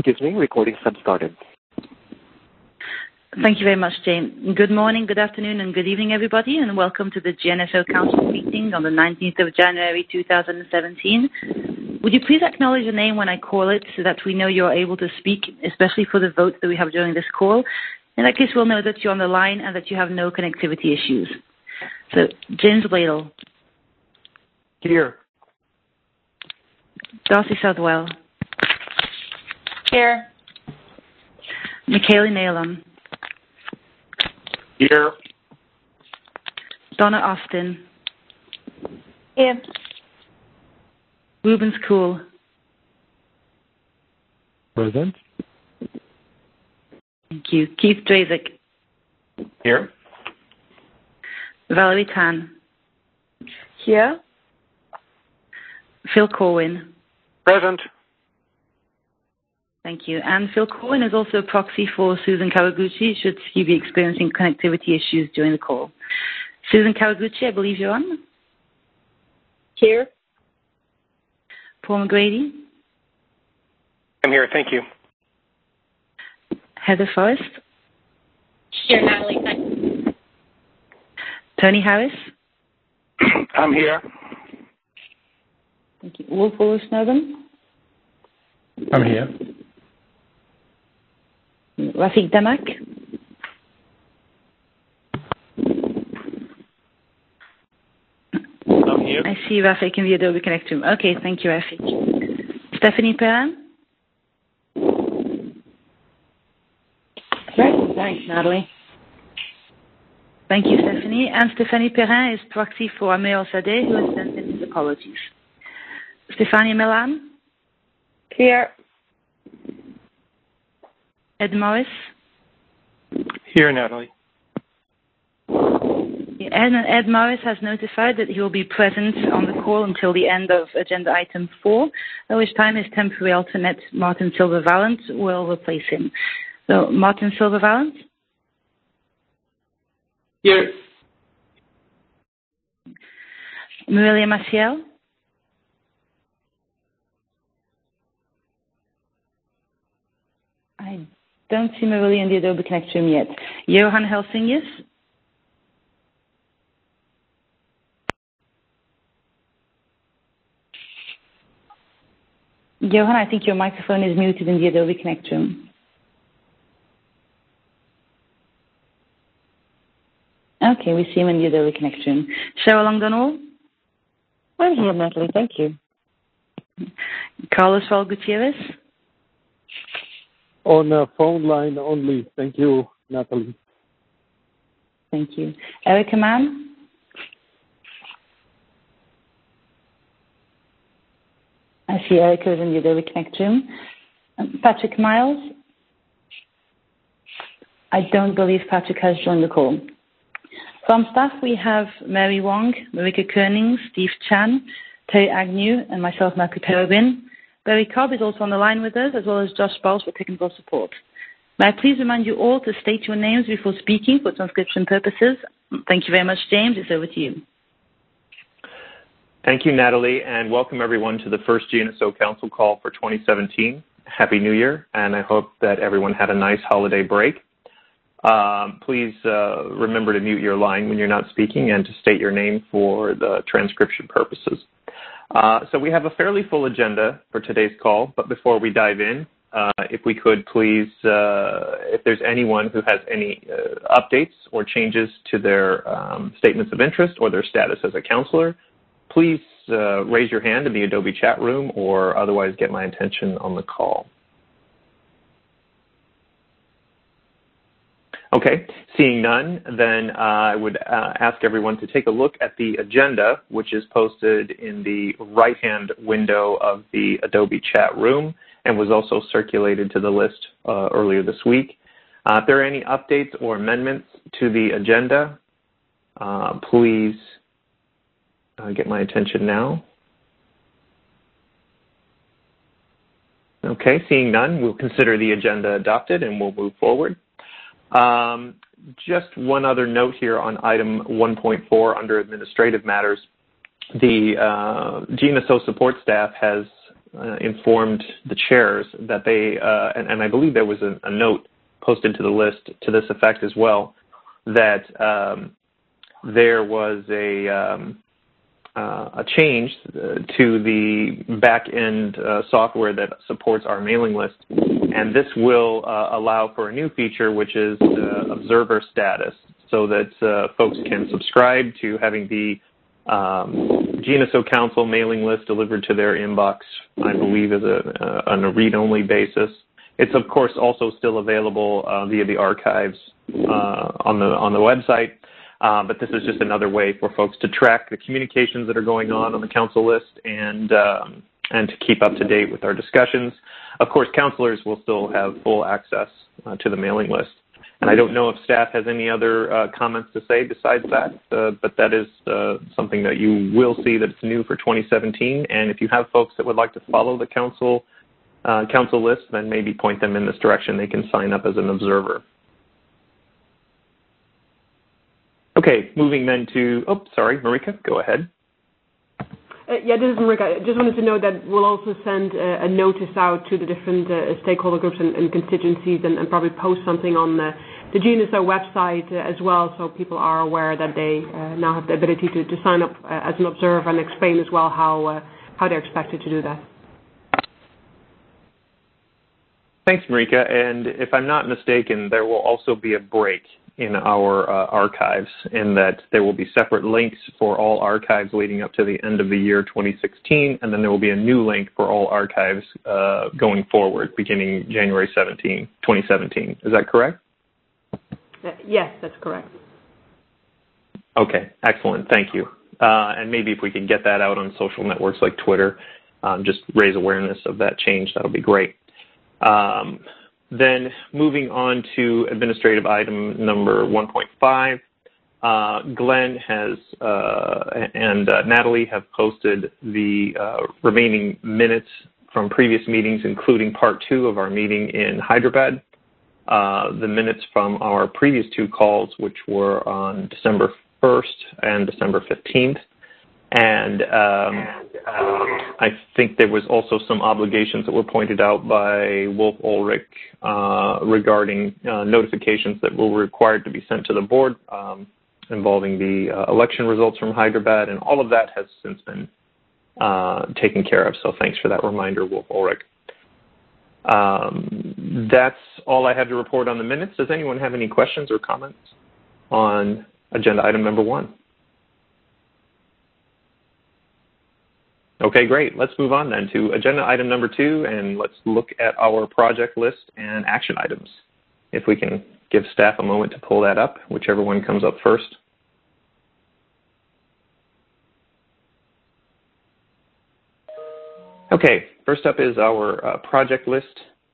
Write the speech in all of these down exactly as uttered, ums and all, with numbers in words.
Excuse me, recording have started. Thank you very much, Jane. Good morning, good afternoon, and good evening, everybody, and welcome to the G N S O Council meeting on the nineteenth of January two thousand seventeen. Would you please acknowledge your name when I call it so that we know you're able to speak, especially for the votes that we have during this call? In that case, we'll know that you're on the line and that you have no connectivity issues. So, James Bladel. Here. Darcy Southwell. Here. Michaela Nealon. Here. Donna Austin. Here. Rubens Cool. Present. Thank you. Keith Drazik. Here. Valerie Tan. Here. Phil Corwin. Present. Thank you. And Phil Corwin is also a proxy for Susan Kawaguchi, should he be experiencing connectivity issues during the call. Susan Kawaguchi, I believe you're on. Here. Paul McGrady. I'm here, thank you. Heather Forrest. Here, Natalie. Thanks. Tony Harris. I'm here. Thank you. Wolf Snowden. I'm here. Rafik Damak. I'm here. I see Rafik in the Adobe Connect room. Okay, thank you, Rafik. Stephanie Perrin. Great. Thanks, Natalie. Thank you, Stephanie. And Stephanie Perrin is proxy for Amir Sadeh, who has sent in his apologies. Stefania Milan. Here. Ed Morris. Here, Natalie. Ed, Ed Morris has notified that he will be present on the call until the end of agenda item four, at which time his temporary alternate, Martin Silva-Valent, will replace him. So, Martin Silva-Valent? Here. Murelia Maciel? I don't see Murelia in the Adobe Connect room yet. Johan Helsingius? Johan, I think your microphone is muted in the Adobe Connect room. Okay, we see him in the Adobe Connect room. Cheryl Long-Donald? I'm here, Natalie. Thank you. Carlos Val Gutierrez? On a phone line only. Thank you, Natalie. Thank you. Erica Mann? I see Erica is in the Adobe Connect room. Um, Patrick Miles? I don't believe Patrick has joined the call. From staff, we have Mary Wong, Marika Koenig, Steve Chan, Terry Agnew, and myself, Marco Perobin. Barry Cobb is also on the line with us, as well as Josh Bowles for technical support. May I please remind you all to state your names before speaking for transcription purposes. Thank you very much, James. It's over to you. Thank you, Natalie, and welcome everyone to the first G N S O Council call for twenty seventeen. Happy New Year, and I hope that everyone had a nice holiday break. Um, please uh, remember to mute your line when you're not speaking and to state your name for the transcription purposes. Uh, so we have a fairly full agenda for today's call, but before we dive in, uh, if we could please, uh, if there's anyone who has any uh, updates or changes to their um, statements of interest or their status as a counselor, please uh, raise your hand in the Adobe chat room or otherwise get my attention on the call. Okay, seeing none, then uh, I would uh, ask everyone to take a look at the agenda, which is posted in the right-hand window of the Adobe chat room and was also circulated to the list uh, earlier this week. Uh, if there are any updates or amendments to the agenda, uh, please uh, get my attention now. Okay, seeing none, we'll consider the agenda adopted and we'll move forward. Um, just one other note here on item one point four under administrative matters. The uh, G N S O support staff has uh, informed the chairs that they, uh, and, and I believe there was a, a note posted to the list to this effect as well, that um, there was a, um, uh, a change to the back-end uh, software that supports our mailing list. And this will uh, allow for a new feature, which is uh, observer status, so that uh, folks can subscribe to having the um, G N S O Council mailing list delivered to their inbox, I believe, as a, uh, on a read-only basis. It's, of course, also still available uh, via the archives uh, on the on the website, uh, but this is just another way for folks to track the communications that are going on on the council list and um, and to keep up to date with our discussions. Of course, councilors will still have full access uh, to the mailing list. And I don't know if staff has any other uh, comments to say besides that, uh, but that is uh, something that you will see that's new for twenty seventeen. And if you have folks that would like to follow the council Uh, council list, then maybe point them in this direction. They can sign up as an observer. Okay, moving then to, oh, sorry, Marika, go ahead. Uh, yeah, this is Marika. I just wanted to know that we'll also send uh, a notice out to the different uh, stakeholder groups and, and constituencies and, and probably post something on the, the G N S O website uh, as well, so people are aware that they uh, now have the ability to, to sign up uh, as an observer and explain as well how, uh, how they're expected to do that. Thanks, Marika. And if I'm not mistaken, there will also be a break in our uh, archives in that there will be separate links for all archives leading up to the end of the year twenty sixteen, and then there will be a new link for all archives uh, going forward beginning January seventeenth, twenty seventeen. Is that correct? Uh, yes, that's correct. Okay, excellent. Thank you. Uh, and maybe if we could get that out on social networks like Twitter, um, just raise awareness of that change, that'll be great. Um, then moving on to administrative item number one point five, uh, Glenn has uh, and uh, Natalie have posted the uh, remaining minutes from previous meetings, including part two of our meeting in Hyderabad, uh, the minutes from our previous two calls, which were on December first and December fifteenth. And um, I think there was also some obligations that were pointed out by Wolf Ulrich uh, regarding uh, notifications that were required to be sent to the board um, involving the uh, election results from Hyderabad, and all of that has since been uh, taken care of. So thanks for that reminder, Wolf Ulrich. Um, that's all I have to report on the minutes. Does anyone have any questions or comments on agenda item number one? Okay, great. Let's move on then to agenda item number two, and let's look at our project list and action items. If we can give staff a moment to pull that up, whichever one comes up first. Okay, first up is our uh, project list.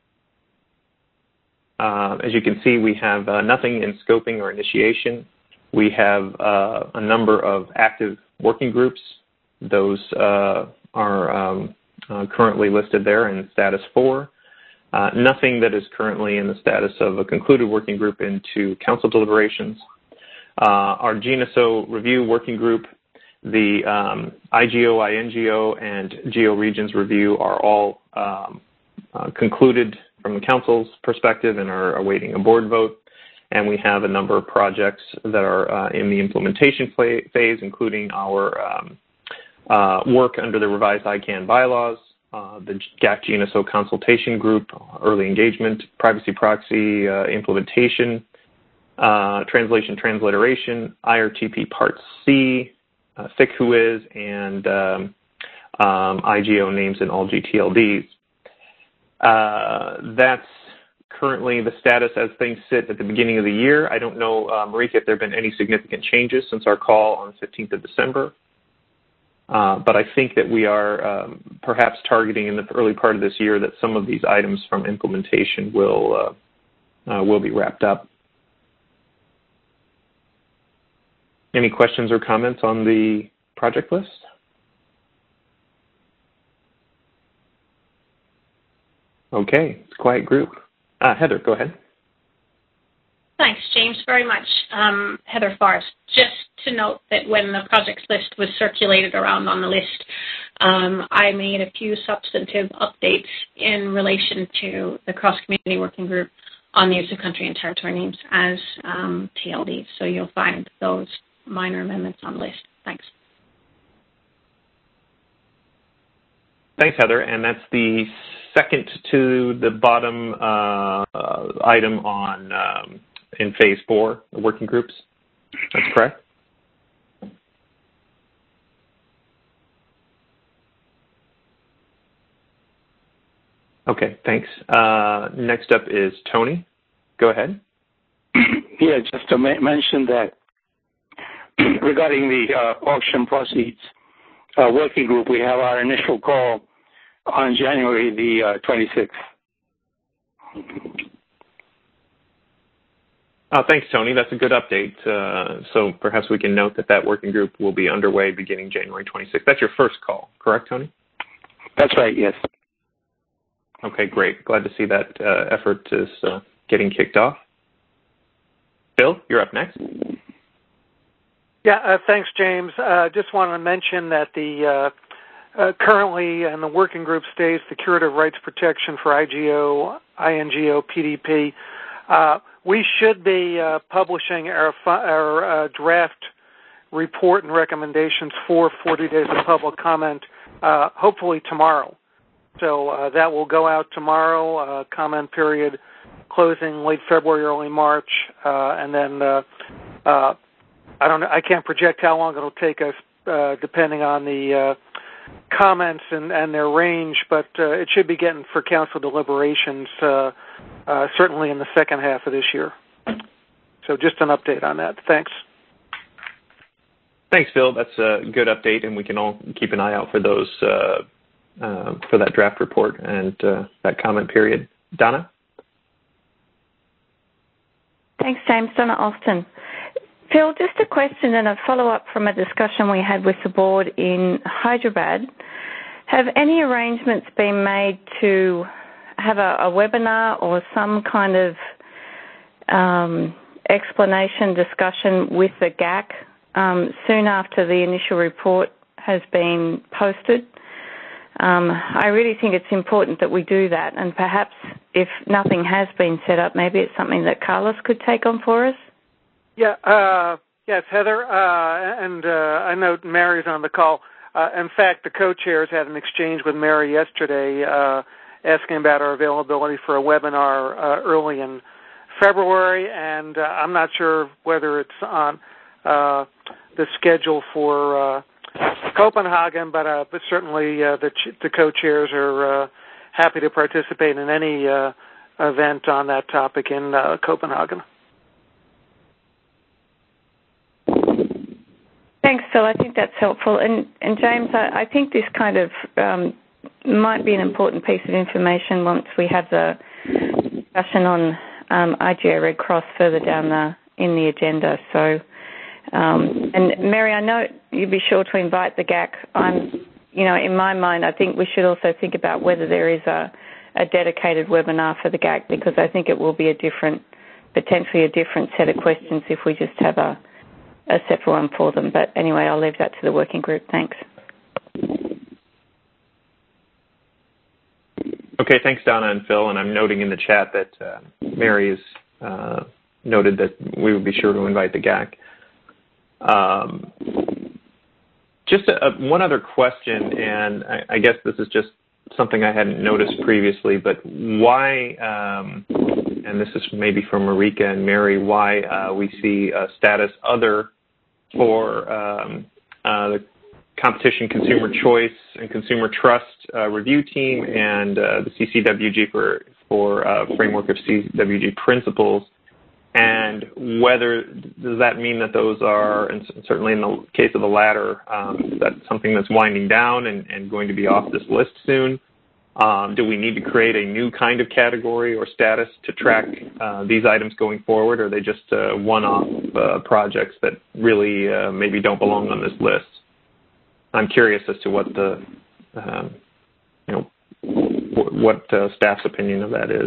Uh, as you can see, we have uh, nothing in scoping or initiation. We have uh, a number of active working groups. Those uh, are um, uh, currently listed there in status four. Uh, nothing that is currently in the status of a concluded working group into council deliberations. Uh, our G N S O review working group, the um, I G O, I N G O, and Geo Regions review are all um, uh, concluded from the council's perspective and are awaiting a board vote. And we have a number of projects that are uh, in the implementation phase, including our um, Uh, work under the revised I CANN bylaws, uh, the G A C G N S O consultation group, early engagement, privacy proxy uh, implementation, uh, translation transliteration, I R T P Part C, uh, F I C Who Is, and um, um, I G O names and all G T L Ds. Uh, that's currently the status as things sit at the beginning of the year. I don't know, uh, Marika, if there have been any significant changes since our call on the fifteenth of December. Uh, but I think that we are um, perhaps targeting in the early part of this year that some of these items from implementation will uh, uh, will be wrapped up. Any questions or comments on the project list? Okay, it's a quiet group. Uh, Heather, go ahead. Thanks, James, very much. Um, Heather Forrest. Just to note that when the projects list was circulated around on the list, Um, I made a few substantive updates in relation to the cross-community working group on the use of country and territory names as um, T L Ds. So you'll find those minor amendments on the list. Thanks. Thanks, Heather. And that's the second to the bottom uh, item on um, in phase four, the working groups. That's correct? Okay, thanks. Uh, next up is Tony. Go ahead. Yeah, just to ma- mention that regarding the uh, auction proceeds uh, working group, we have our initial call on January the uh, twenty-sixth. Oh, thanks, Tony. That's a good update. Uh, so perhaps we can note that that working group will be underway beginning January twenty-sixth. That's your first call, correct, Tony? That's right, yes. Okay, great. Glad to see that uh, effort is uh, getting kicked off. Bill, you're up next. Yeah, uh, thanks, James. Uh, just wanted to mention that the uh, uh, currently in the working group stage, the Curative Rights Protection for I G O, I N G O, P D P. Uh, we should be uh, publishing our, our uh, draft report and recommendations for forty days of public comment, uh, hopefully tomorrow. So uh, that will go out tomorrow, uh, comment period closing late February, early March, uh, and then uh, uh, I don't know, I can't project how long it'll take us uh, depending on the uh, comments and, and their range, but uh, it should be getting for council deliberations uh, uh, certainly in the second half of this year. So just an update on that. Thanks. Thanks, Bill. That's a good update, and we can all keep an eye out for those uh, uh, for that draft report and uh, that comment period. Donna? Thanks, James. Donna Austin. Phil, just a question and a follow-up from a discussion we had with the board in Hyderabad. Have any arrangements been made to have a, a webinar or some kind of um, explanation discussion with the G A C um, soon after the initial report has been posted? Um, I really think it's important that we do that, and perhaps if nothing has been set up, maybe it's something that Carlos could take on for us. Yeah, uh, yes, Heather, uh, and uh, I know Mary's on the call. Uh, in fact, the co-chairs had an exchange with Mary yesterday uh, asking about our availability for a webinar uh, early in February, and uh, I'm not sure whether it's on uh, the schedule for uh, Copenhagen, but, uh, but certainly uh, the, ch- the co-chairs are uh, happy to participate in any uh, event on that topic in uh, Copenhagen. Thanks, Phil. I think that's helpful. And, and James, I, I think this kind of um, might be an important piece of information once we have the discussion on um, I G O Red Cross further down the in the agenda. So, um, and Mary, I know you'd be sure to invite the G A C. I'm, you know, in my mind, I think we should also think about whether there is a, a dedicated webinar for the G A C, because I think it will be a different, potentially a different set of questions if we just have a a separate one for them. But anyway, I'll leave that to the working group. Thanks. Okay, thanks, Donna and Phil. And I'm noting in the chat that uh, Mary has uh, noted that we would be sure to invite the G A C. Um, just a, a, one other question, and I, I guess this is just something I hadn't noticed previously, but why, um, and this is maybe from Marika and Mary, why uh, we see a status other for um, uh, the Competition, Consumer Choice, and Consumer Trust uh, Review Team and uh, the C C W G for, for uh, Framework of C C W G Principles, and whether, does that mean that those are, and certainly in the case of the latter, um, is that something that's winding down and, and going to be off this list soon? Um, do we need to create a new kind of category or status to track uh, these items going forward, or are they just uh, one-off uh, projects that really uh, maybe don't belong on this list? I'm curious as to what the, um, you know, w- what uh, staff's opinion of that is.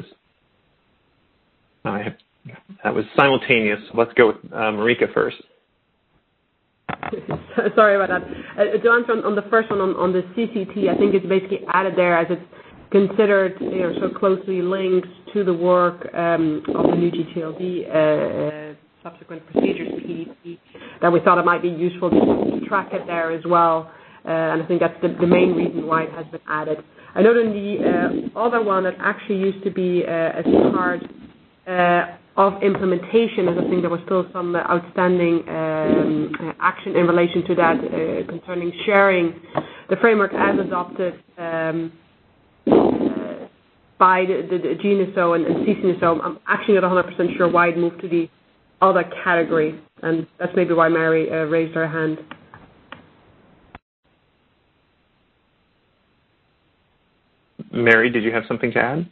I have, that was simultaneous. Let's go with uh, Marika first. Sorry about that. Uh, to answer on, on the first one, on, on the C C T, I think it's basically added there as it's considered, you know, so closely linked to the work um, of the new G T L D uh, subsequent procedures P D P that we thought it might be useful to, to track it there as well. Uh, and I think that's the, the main reason why it has been added. I know in the uh, other one that actually used to be uh, as part uh, of implementation, as I think there was still some uh, outstanding um, uh, action in relation to that uh, concerning sharing the framework as adopted um, uh, by the, the, the G N S O and, and C C N S O. I'm actually not one hundred percent sure why it moved to the other category, and that's maybe why Mary uh, raised her hand. Mary, did you have something to add?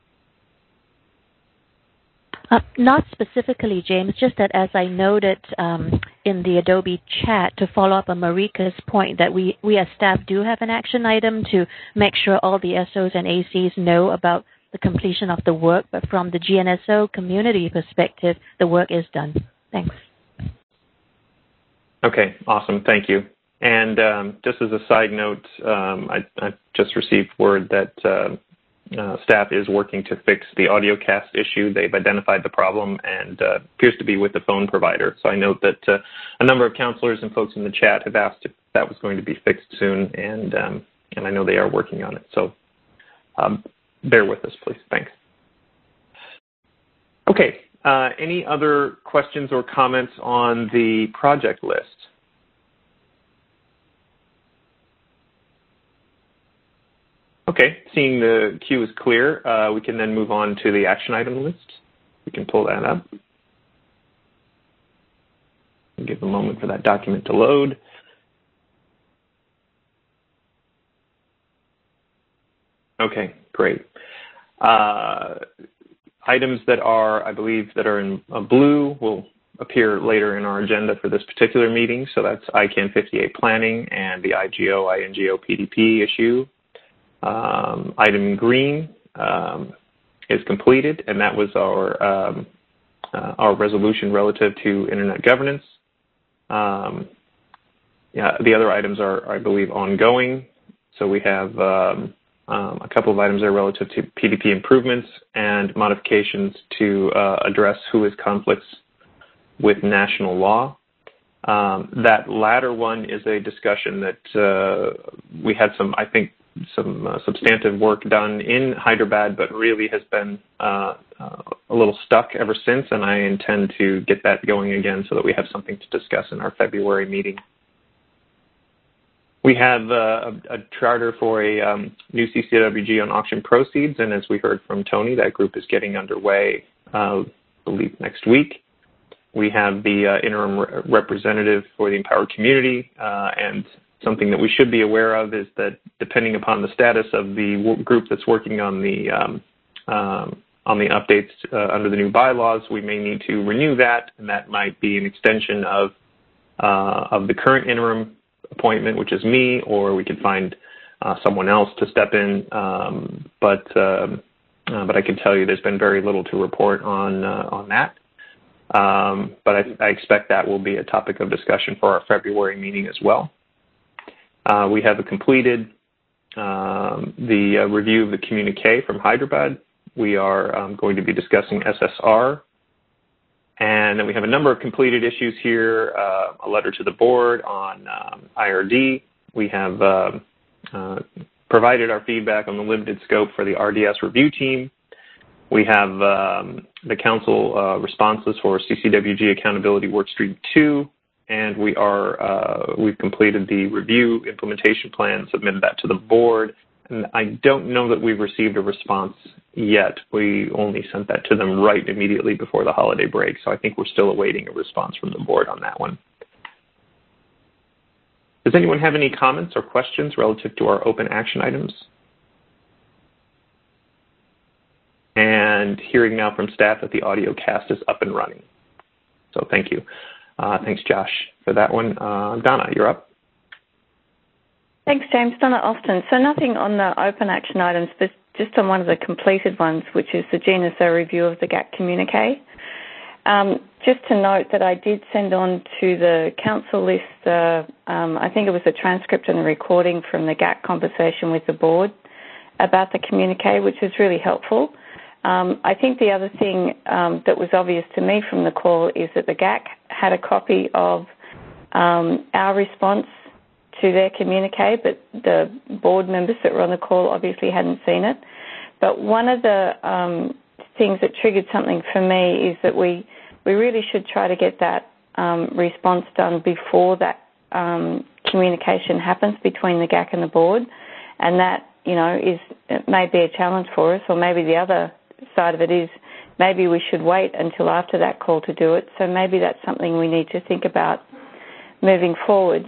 Uh, not specifically, James, just that as I noted um, in the Adobe chat, to follow up on Marika's point, that we, we as staff do have an action item to make sure all the S Os and A Cs know about the completion of the work, but from the G N S O community perspective, the work is done. Thanks. Okay, awesome. Thank you. And um, just as a side note, um, I, I just received word that uh, uh, staff is working to fix the AudioCast issue. They've identified the problem and uh, appears to be with the phone provider. So I note that uh, a number of counselors and folks in the chat have asked if that was going to be fixed soon, and um, and I know they are working on it. So um, bear with us, please. Thanks. Okay. Uh, any other questions or comments on the project list? Okay, seeing the queue is clear, uh, we can then move on to the action item list. We can pull that up. Give a moment for that document to load. Okay, great. Uh, items that are, I believe, that are in uh, blue will appear later in our agenda for this particular meeting. So that's I CAN fifty-eight planning and the I G O, I N G O P D P issue. Um, item green um, is completed, and that was our um, uh, our resolution relative to internet governance. Um, yeah, the other items are, I believe, ongoing. So we have um, um, a couple of items there relative to P D P improvements and modifications to uh, address who is conflicts with national law. Um, that latter one is a discussion that uh, we had some, I think, some uh, substantive work done in Hyderabad, but really has been uh, uh, a little stuck ever since, and I intend to get that going again so that we have something to discuss in our February meeting. We have uh, a, a charter for a um, new C C W G on auction proceeds, and as we heard from Tony, that group is getting underway, uh, I believe, next week. We have the uh, interim re representative for the empowered community, uh, and something that we should be aware of is that depending upon the status of the group that's working on the um, um, on the updates uh, under the new bylaws, we may need to renew that, and that might be an extension of uh, of the current interim appointment, which is me, or we could find uh, someone else to step in. Um, but um, uh, but I can tell you, there's been very little to report on uh, on that. Um, but I, I expect that will be a topic of discussion for our February meeting as well. Uh, we have completed um, the uh, review of the communique from Hyderabad. We are um, going to be discussing S S R. And then we have a number of completed issues here, uh, a letter to the board on um, I R D. We have uh, uh, provided our feedback on the limited scope for the R D S review team. We have um, the council uh, responses for C C W G Accountability Workstream two. And we are, uh, we've completed the review implementation plan, submitted that to the board. And I don't know that we've received a response yet. We only sent that to them right immediately before the holiday break. So I think we're still awaiting a response from the board on that one. Does anyone have any comments or questions relative to our open action items? And hearing now from staff that the audio cast is up and running. So thank you. Uh, thanks, Josh, for that one. Uh, Donna, you're up. Thanks, James. Donna Austin. So nothing on the open action items, but just on one of the completed ones, which is the G N S O review of the G A C communique. um, just to note that I did send on to the council list, uh, um, I think it was a transcript and a recording from the G A C conversation with the board about the communique, which was really helpful. Um, I think the other thing um, that was obvious to me from the call is that the G A C had a copy of um, our response to their communique, but the board members that were on the call obviously hadn't seen it. But one of the um, things that triggered something for me is that we, we really should try to get that um, response done before that um, communication happens between the G A C and the board. And that, you know, is it may be a challenge for us, or maybe the other side of it is maybe we should wait until after that call to do it. So maybe that's something we need to think about moving forward.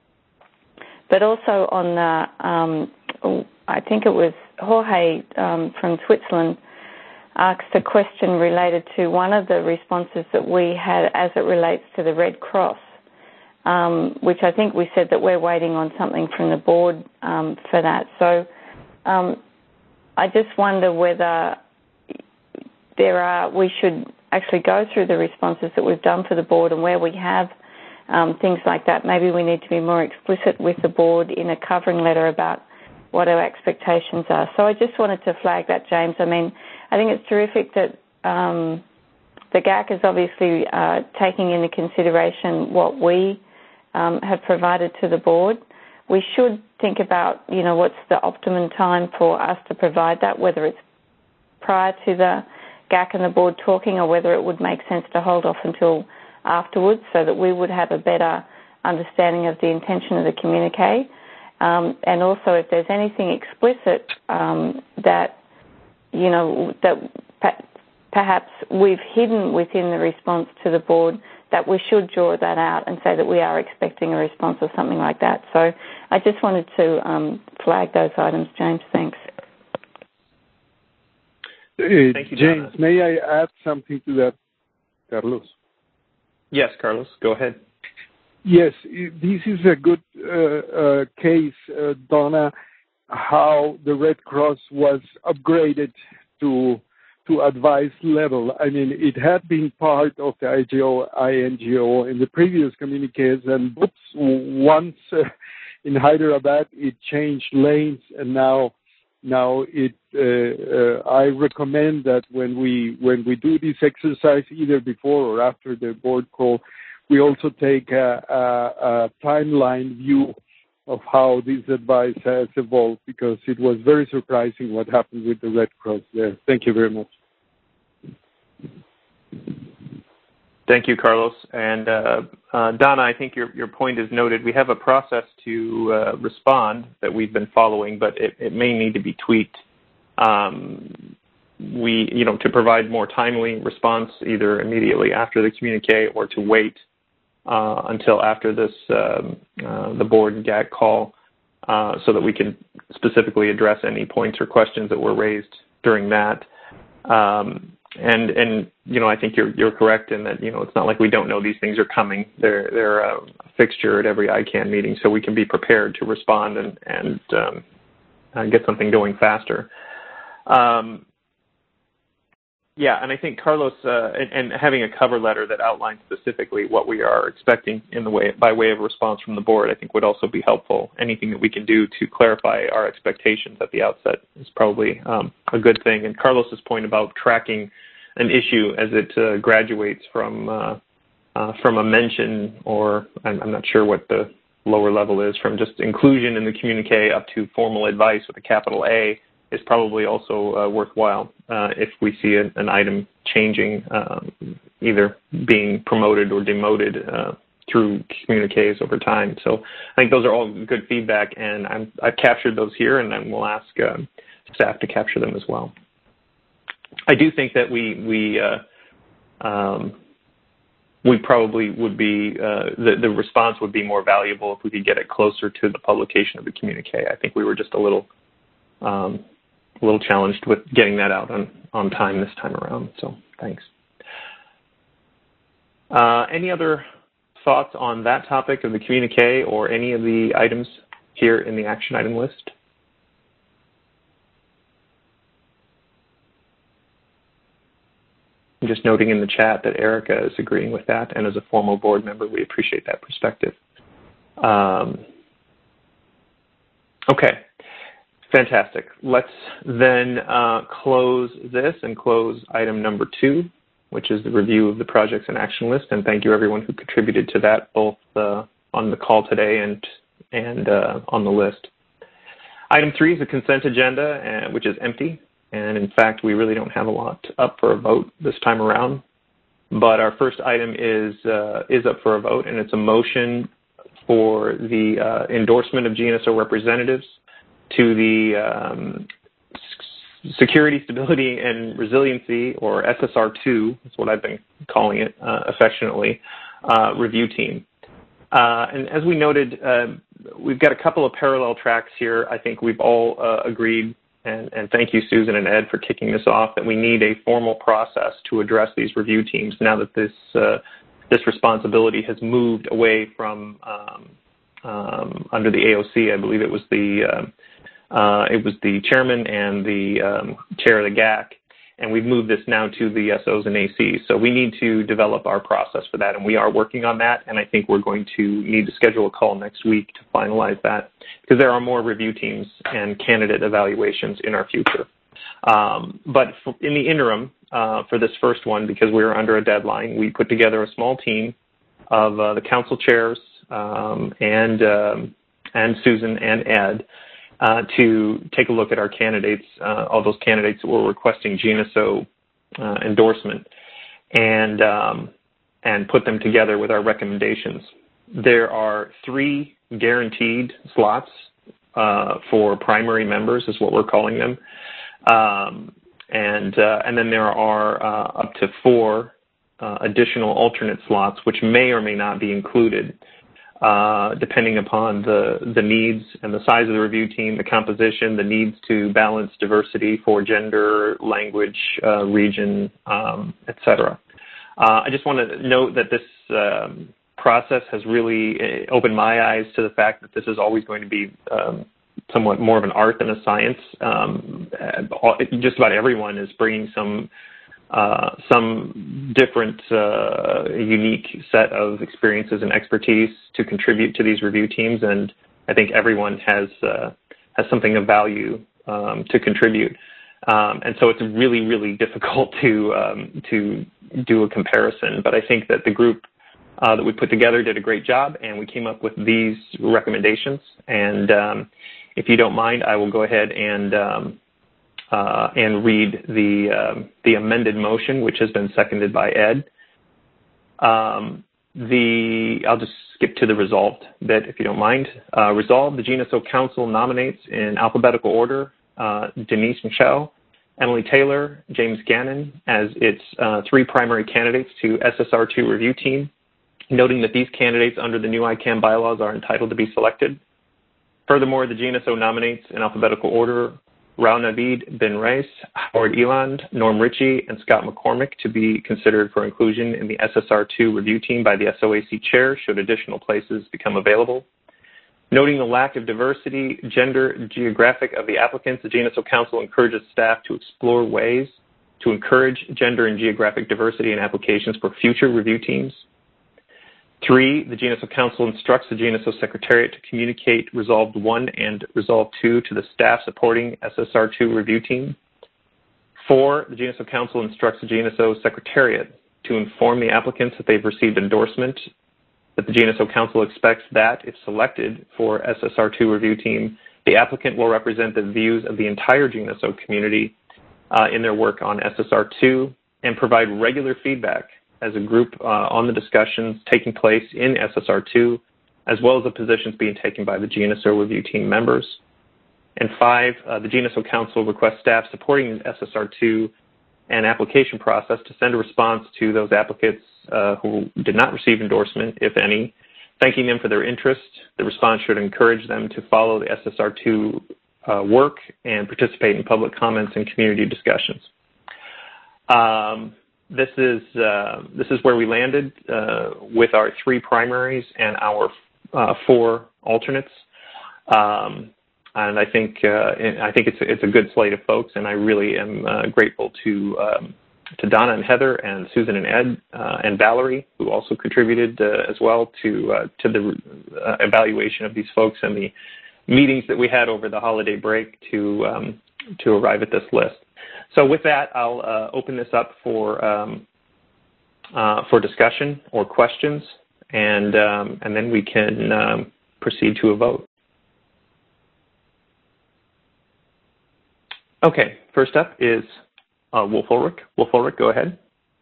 But also on, uh, um, I think it was Jorge um, from Switzerland asked a question related to one of the responses that we had as it relates to the Red Cross, um, which I think we said that we're waiting on something from the board um, for that. So um, I just wonder whether there are, we should actually go through the responses that we've done for the board, and where we have Um, things like that, maybe we need to be more explicit with the board in a covering letter about what our expectations are. So I just wanted to flag that, James. I mean, I think it's terrific that um, the G A C is obviously uh, taking into consideration what we um, have provided to the board. We should think about, you know, what's the optimum time for us to provide that, whether it's prior to the G A C and the board talking, or whether it would make sense to hold off until afterwards, so that we would have a better understanding of the intention of the communique. Um, and also, if there's anything explicit um, that, you know, that pa- perhaps we've hidden within the response to the board, that we should draw that out and say that we are expecting a response or something like that. So I just wanted to um, flag those items, James. Thanks. Uh, Thank you, James, Donna. may I add something to that, Carlos? Yes, Carlos, go ahead. Yes, this is a good uh, uh, case, uh, Donna, how the Red Cross was upgraded to to advice level. I mean, it had been part of the I G O, I N G O in the previous communiques, and oops, once uh, in Hyderabad it changed lanes, and now now it. Uh, uh, I recommend that when we when we do this exercise, either before or after the board call, we also take a, a, a timeline view of how this advice has evolved, because it was very surprising what happened with the Red Cross there. Thank you very much. Thank you, Carlos. And uh, uh, Donna, I think your, your point is noted. We have a process to uh, respond that we've been following, but it, it may need to be tweaked. Um, we, you know, to provide more timely response, either immediately after the communique or to wait uh, until after this um, uh, the board and G A C call, uh, so that we can specifically address any points or questions that were raised during that. Um, and and you know, I think you're you're correct in that, you know, it's not like we don't know these things are coming. They're they're a fixture at every I CAN meeting, so we can be prepared to respond and and um, uh, get something going faster. Um, yeah, and I think Carlos, uh, and, and having a cover letter that outlines specifically what we are expecting in the way by way of response from the board, I think would also be helpful. Anything that we can do to clarify our expectations at the outset is probably um, a good thing. And Carlos's point about tracking an issue as it uh, graduates from uh, uh, from a mention, or I'm, I'm not sure what the lower level is, from just inclusion in the communique up to formal advice with a capital A, is probably also uh, worthwhile uh, if we see an, an item changing, um, either being promoted or demoted uh, through communiques over time. So I think those are all good feedback, and I'm, I've captured those here, and then we'll ask uh, staff to capture them as well. I do think that we we uh, um, we probably would be uh, the the response would be more valuable if we could get it closer to the publication of the communique. I think we were just a little. Um, a little challenged with getting that out on, on time this time around. So thanks. Uh, any other thoughts on that topic of the communique or any of the items here in the action item list? I'm just noting in the chat that Erica is agreeing with that, and as a former board member, we appreciate that perspective. Um, okay, fantastic. Let's then uh, close this and close item number two, which is the review of the projects and action list, and thank you everyone who contributed to that, both uh, on the call today and, and uh, on the list. Item three is the consent agenda, uh, which is empty. And in fact, we really don't have a lot up for a vote this time around. But our first item is uh, is up for a vote, and it's a motion for the uh, endorsement of G N S O representatives to the um, Security, Stability, and Resiliency, or S S R two, that's what I've been calling it uh, affectionately, uh, review team. Uh, and as we noted, uh, we've got a couple of parallel tracks here. I think we've all uh, agreed, and, and thank you, Susan and Ed, for kicking this off, that we need a formal process to address these review teams now that this uh, this responsibility has moved away from um, um, under the A O C. I believe it was the uh, uh, it was the chairman and the um, chair of the G A C, and we've moved this now to the S Os and A Cs. So we need to develop our process for that, and we are working on that, and I think we're going to need to schedule a call next week to finalize that, because there are more review teams and candidate evaluations in our future. Um, but for, in the interim, uh, for this first one, because we were under a deadline, we put together a small team of uh, the council chairs um, and, um, and Susan and Ed, Uh, to take a look at our candidates, uh, all those candidates that were requesting G N S O uh, endorsement, and um, and put them together with our recommendations. There are three guaranteed slots uh, for primary members, is what we're calling them, um, and uh, and then there are uh, up to four uh, additional alternate slots, which may or may not be included. Uh, depending upon the, the needs and the size of the review team, the composition, the needs to balance diversity for gender, language, uh, region, um, et cetera. Uh, I just want to note that this um, process has really opened my eyes to the fact that this is always going to be um, somewhat more of an art than a science. Um, just about everyone is bringing some Uh, some different uh, unique set of experiences and expertise to contribute to these review teams, and I think everyone has uh, has something of value um, to contribute. Um, and so it's really, really difficult to um, to do a comparison. But I think that the group uh, that we put together did a great job, and we came up with these recommendations. And um, if you don't mind, I will go ahead and um, Uh, and read the um, the amended motion, which has been seconded by Ed. Um, the I'll just skip to the resolved bit, if you don't mind. Uh, resolved: the G N S O Council nominates in alphabetical order uh, Denise Michel, Emily Taylor, James Gannon as its uh, three primary candidates to S S R two review team, noting that these candidates under the new I CANN bylaws are entitled to be selected. Furthermore, the G N S O nominates in alphabetical order Rao Naveed bin Reis, Howard Eland, Norm Ritchie, and Scott McCormick to be considered for inclusion in the S S R two review team by the S O A C chair should additional places become available. Noting the lack of diversity, gender, geographic of the applicants, the G N S O Council encourages staff to explore ways to encourage gender and geographic diversity in applications for future review teams. Three, the G N S O Council instructs the G N S O Secretariat to communicate Resolved one and Resolved two to the staff supporting S S R two review team. Four, the G N S O Council instructs the G N S O Secretariat to inform the applicants that they've received endorsement, that the G N S O Council expects that, if selected for S S R two review team, the applicant will represent the views of the entire G N S O community uh, in their work on S S R two and provide regular feedback as a group uh, on the discussions taking place in S S R two, as well as the positions being taken by the G N S O review team members. And five, uh, the G N S O Council requests staff supporting S S R two and application process to send a response to those applicants uh, who did not receive endorsement, if any, thanking them for their interest. The response should encourage them to follow the S S R two uh, work and participate in public comments and community discussions. Um, This is uh, this is where we landed uh, with our three primaries and our uh, four alternates, um, and I think uh, I think it's it's a good slate of folks, and I really am uh, grateful to um, to Donna and Heather and Susan and Ed uh, and Valerie, who also contributed uh, as well to uh, to the uh, evaluation of these folks and the meetings that we had over the holiday break to um, to arrive at this list. So with that, I'll uh, open this up for um, uh, for discussion or questions, and um, and then we can um, proceed to a vote. Okay, first up is uh, Wolf Ulrich. Wolf Ulrich, go ahead.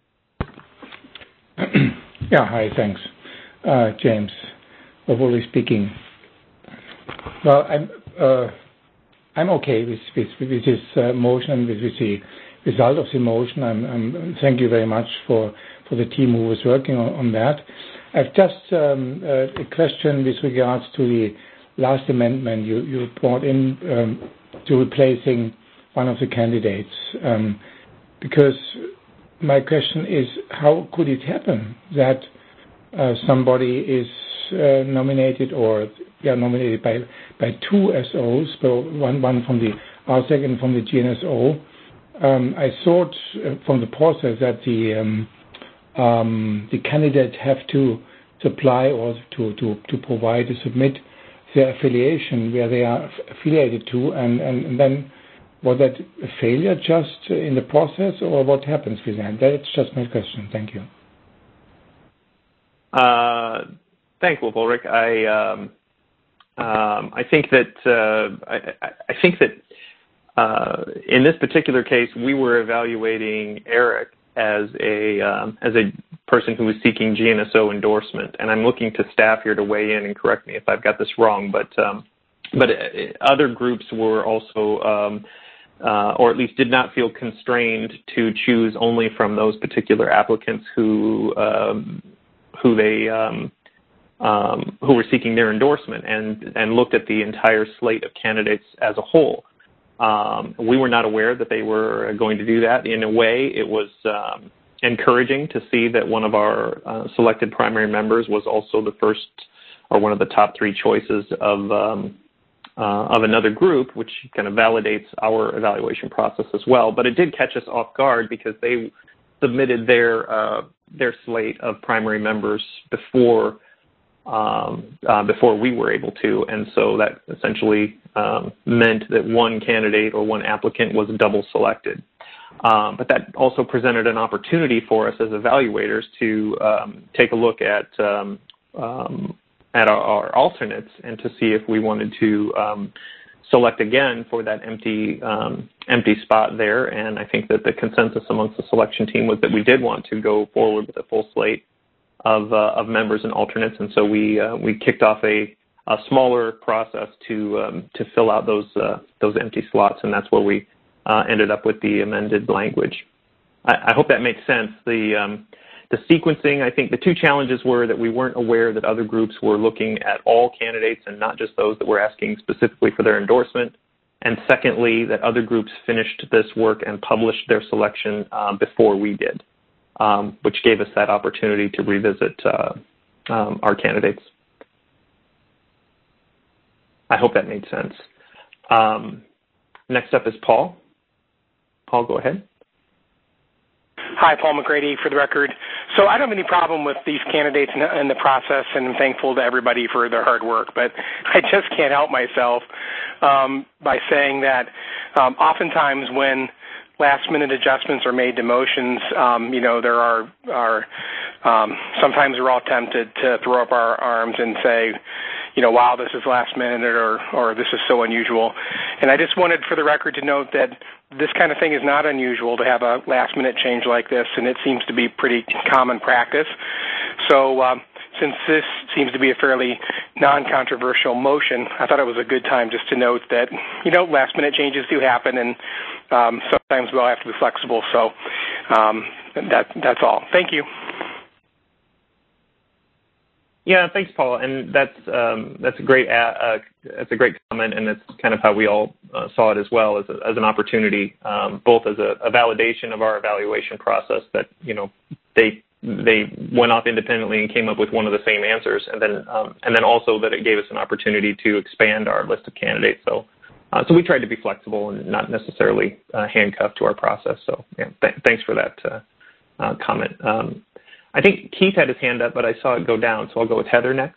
Yeah, hi, thanks. Uh, James, Wolf Ulrich speaking. Well, I'm uh, I'm okay with with, with this uh, motion, with, with the result of the motion. I'm, I'm thank you very much for, for the team who was working on, on that. I've just um, uh, a question with regards to the last amendment you, you brought in um, to replacing one of the candidates, um, because my question is, how could it happen that uh, somebody is uh, nominated or yeah, nominated by by two S Os, so one one from the R S E C and from the G N S O? Um, I thought uh, from the process that the um, um, the candidates have to supply or to, to, to provide to submit their affiliation where they are affiliated to, and, and, and then was that a failure just in the process, or what happens with that? That's just my question. Thank you. Uh, thanks, Wolf Ulrich. I um, um, I think that uh, I, I think that uh, in this particular case, we were evaluating Eric as a um, as a person who was seeking G N S O endorsement, and I'm looking to staff here to weigh in and correct me if I've got this wrong. But um, but other groups were also. Um, Uh, or at least did not feel constrained to choose only from those particular applicants who um, who they um, um, who were seeking their endorsement, and and looked at the entire slate of candidates as a whole. Um, we were not aware that they were going to do that. In a way, it was um, encouraging to see that one of our uh, selected primary members was also the first or one of the top three choices of um, Uh, of another group, which kind of validates our evaluation process as well. But it did catch us off guard because they submitted their uh, their slate of primary members before um, uh, before we were able to, and so that essentially um, meant that one candidate or one applicant was double selected. Um, but that also presented an opportunity for us as evaluators to um, take a look at um, um, at our, our alternates and to see if we wanted to um, select again for that empty um, empty spot there. And I think that the consensus amongst the selection team was that we did want to go forward with a full slate of uh, of members and alternates. And so we uh, we kicked off a, a smaller process to um, to fill out those uh, those empty slots, and that's where we uh, ended up with the amended language. I, I hope that makes sense. The um, The sequencing, I think the two challenges were that we weren't aware that other groups were looking at all candidates and not just those that were asking specifically for their endorsement. And secondly, that other groups finished this work and published their selection uh, before we did, um, which gave us that opportunity to revisit uh, um, our candidates. I hope that made sense. Um, next up is Paul. Paul, go ahead. Hi, Paul McGrady for the record. So I don't have any problem with these candidates in, in the process, and I'm thankful to everybody for their hard work, but I just can't help myself um, by saying that um, oftentimes when last-minute adjustments are made to motions, um, you know, there are, are um, sometimes we're all tempted to throw up our arms and say, you know, wow, this is last minute, or, or this is so unusual. And I just wanted for the record to note that this kind of thing is not unusual to have a last-minute change like this, and it seems to be pretty common practice. So um, since this seems to be a fairly non-controversial motion, I thought it was a good time just to note that, you know, last-minute changes do happen, and um, sometimes we'll have to be flexible. So um, that, that's all. Thank you. Yeah, thanks, Paul. And that's um, that's a great uh, that's a great comment, and that's kind of how we all uh, saw it as well, as, a, as an opportunity, um, both as a, a validation of our evaluation process that, you know, they they went off independently and came up with one of the same answers, and then um, and then also that it gave us an opportunity to expand our list of candidates. So Uh, so we tried to be flexible and not necessarily uh, handcuffed to our process. So yeah, th- thanks for that uh, uh, comment. Um, I think Keith had his hand up, but I saw it go down, so I'll go with Heather next.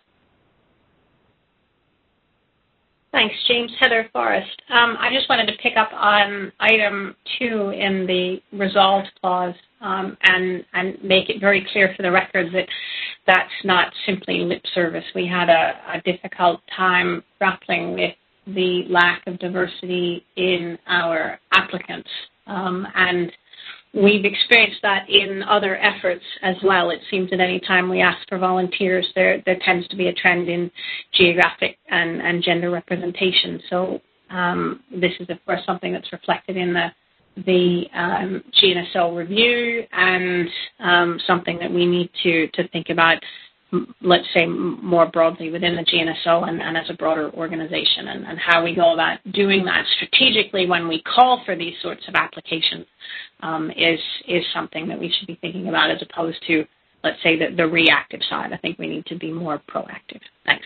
Thanks, James. Heather Forrest. Um, I just wanted to pick up on item two in the resolved clause um, and, and make it very clear for the record that that's not simply lip service. We had a, a difficult time grappling with the lack of diversity in our applicants, um, and we've experienced that in other efforts as well. It seems that any time we ask for volunteers, there there tends to be a trend in geographic and, and gender representation. So um, this is, of course, something that's reflected in the the um, G N S O review and um, something that we need to, to think about, let's say, more broadly within the G N S O and, and as a broader organization, and, and how we go about doing that strategically when we call for these sorts of applications um, is is something that we should be thinking about, as opposed to, let's say, the, the reactive side. I think we need to be more proactive. Thanks.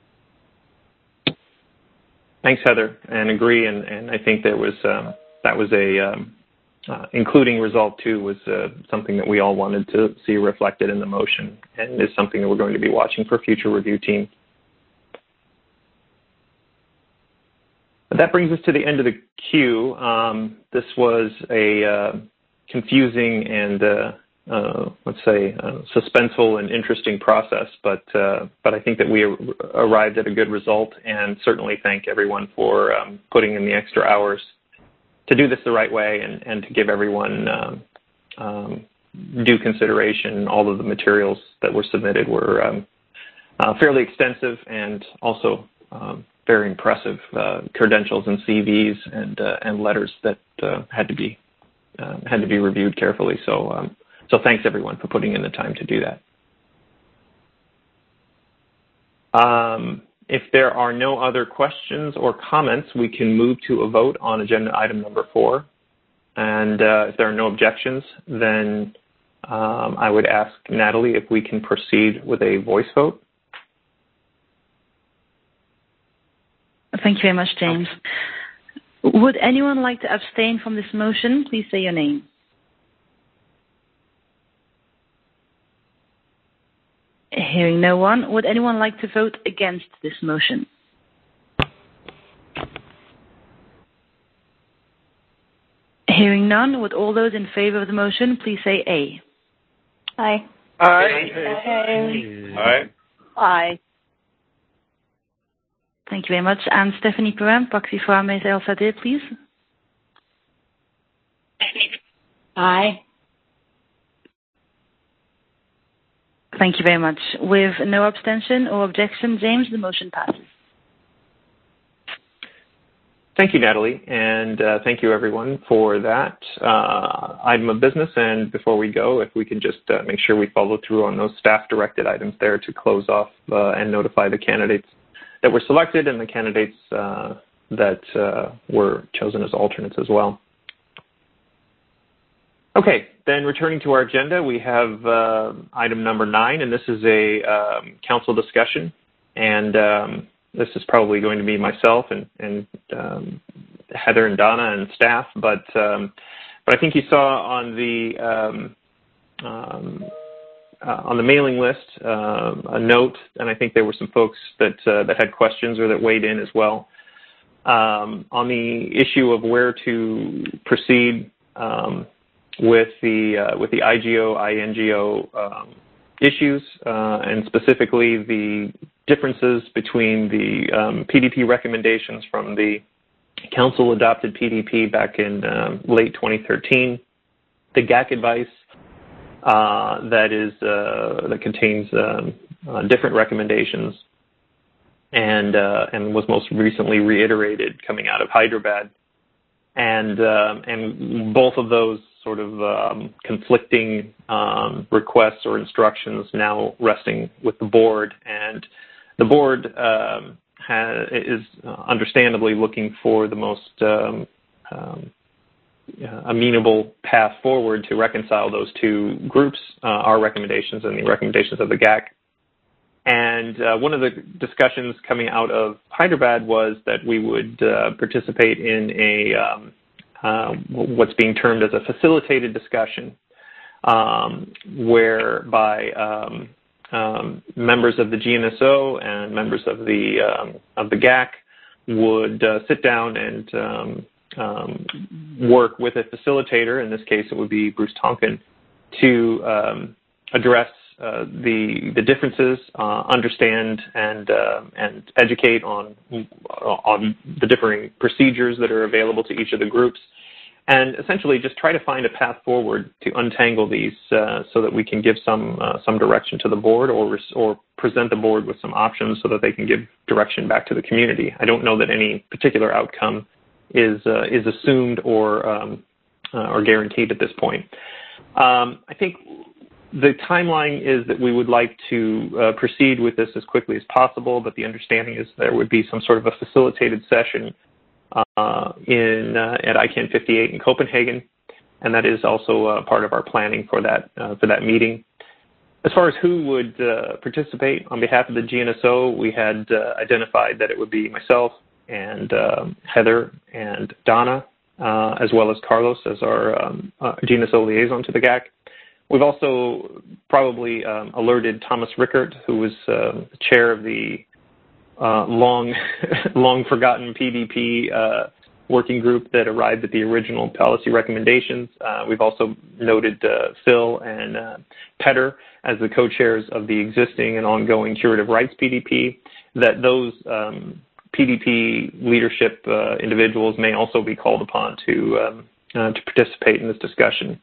Thanks, Heather, and agree. And, and I think there was um, that was a um, Uh, including Resolve two was uh, something that we all wanted to see reflected in the motion, and is something that we're going to be watching for future review teams. But that brings us to the end of the queue. Um, this was a uh, confusing and, uh, uh, let's say, uh, suspenseful and interesting process, but uh, but I think that we ar- arrived at a good result, and certainly thank everyone for um, putting in the extra hours to do this the right way, and, and to give everyone um, um, due consideration. All of the materials that were submitted were um, uh, fairly extensive, and also um, very impressive uh, credentials and C Vs and uh, and letters that uh, had to be uh, had to be reviewed carefully. So um, so thanks everyone for putting in the time to do that. Um, If there are no other questions or comments, we can move to a vote on agenda item number four. And uh, if there are no objections, then um, I would ask Natalie if we can proceed with a voice vote. Thank you very much, James. Would anyone like to abstain from this motion? Please say your name. Hearing no one, would anyone like to vote against this motion? Hearing none, would all those in favor of the motion please say aye? Aye. Aye. Aye. Aye. Aye. Thank you very much. And Stephanie Perrin, proxy for Ames L S A D, please. Aye. Thank you very much. With no abstention or objection, James, the motion passes. Thank you, Natalie, and uh, thank you, everyone, for that uh, item of business. And before we go, if we can just uh, make sure we follow through on those staff-directed items there to close off uh, and notify the candidates that were selected and the candidates uh, that uh, were chosen as alternates as well. Okay, then returning to our agenda, we have uh, item number nine, and this is a um, council discussion. And um, this is probably going to be myself and, and um, Heather and Donna and staff, but um, but I think you saw on the um, um, uh, on the mailing list uh, a note, and I think there were some folks that uh, that had questions or that weighed in as well um, on the issue of where to proceed Um, with the uh, with the I G O, I N G O um, issues, uh, and specifically the differences between the um, P D P recommendations from the council-adopted P D P back in um, late twenty thirteen, the G A C advice uh, that is uh, that contains um, uh, different recommendations, and uh, and was most recently reiterated coming out of Hyderabad, and um, and both of those sort of um, conflicting um, requests or instructions now resting with the board, and the board um, has, is understandably looking for the most um, um, amenable path forward to reconcile those two groups, uh, our recommendations and the recommendations of the G A C. And uh, one of the discussions coming out of Hyderabad was that we would uh, participate in a um, uh, what's being termed as a facilitated discussion, um, whereby um, um, members of the G N S O and members of the um, of the G A C would uh, sit down and um, um, work with a facilitator. In this case, it would be Bruce Tonkin, to um, address uh, the the differences, uh, understand and uh, and educate on on the differing procedures that are available to each of the groups, and essentially just try to find a path forward to untangle these uh, so that we can give some uh, some direction to the board, or or present the board with some options so that they can give direction back to the community. I don't know that any particular outcome is uh, is assumed or um, uh, or guaranteed at this point. Um, I think the timeline is that we would like to uh, proceed with this as quickly as possible, but the understanding is there would be some sort of a facilitated session uh, in uh, at I CAN fifty-eight in Copenhagen, and that is also uh, part of our planning for that uh, for that meeting. As far as who would uh, participate on behalf of the G N S O, we had uh, identified that it would be myself and uh, Heather and Donna, uh, as well as Carlos as our um, uh, G N S O liaison to the G A C. We've also probably um, alerted Thomas Rickert, who was uh, the chair of the uh, long, long forgotten P D P uh, working group that arrived at the original policy recommendations. Uh, we've also noted uh, Phil and uh, Petter as the co-chairs of the existing and ongoing Curative Rights P D P, that those um, P D P leadership uh, individuals may also be called upon to um, uh, to participate in this discussion.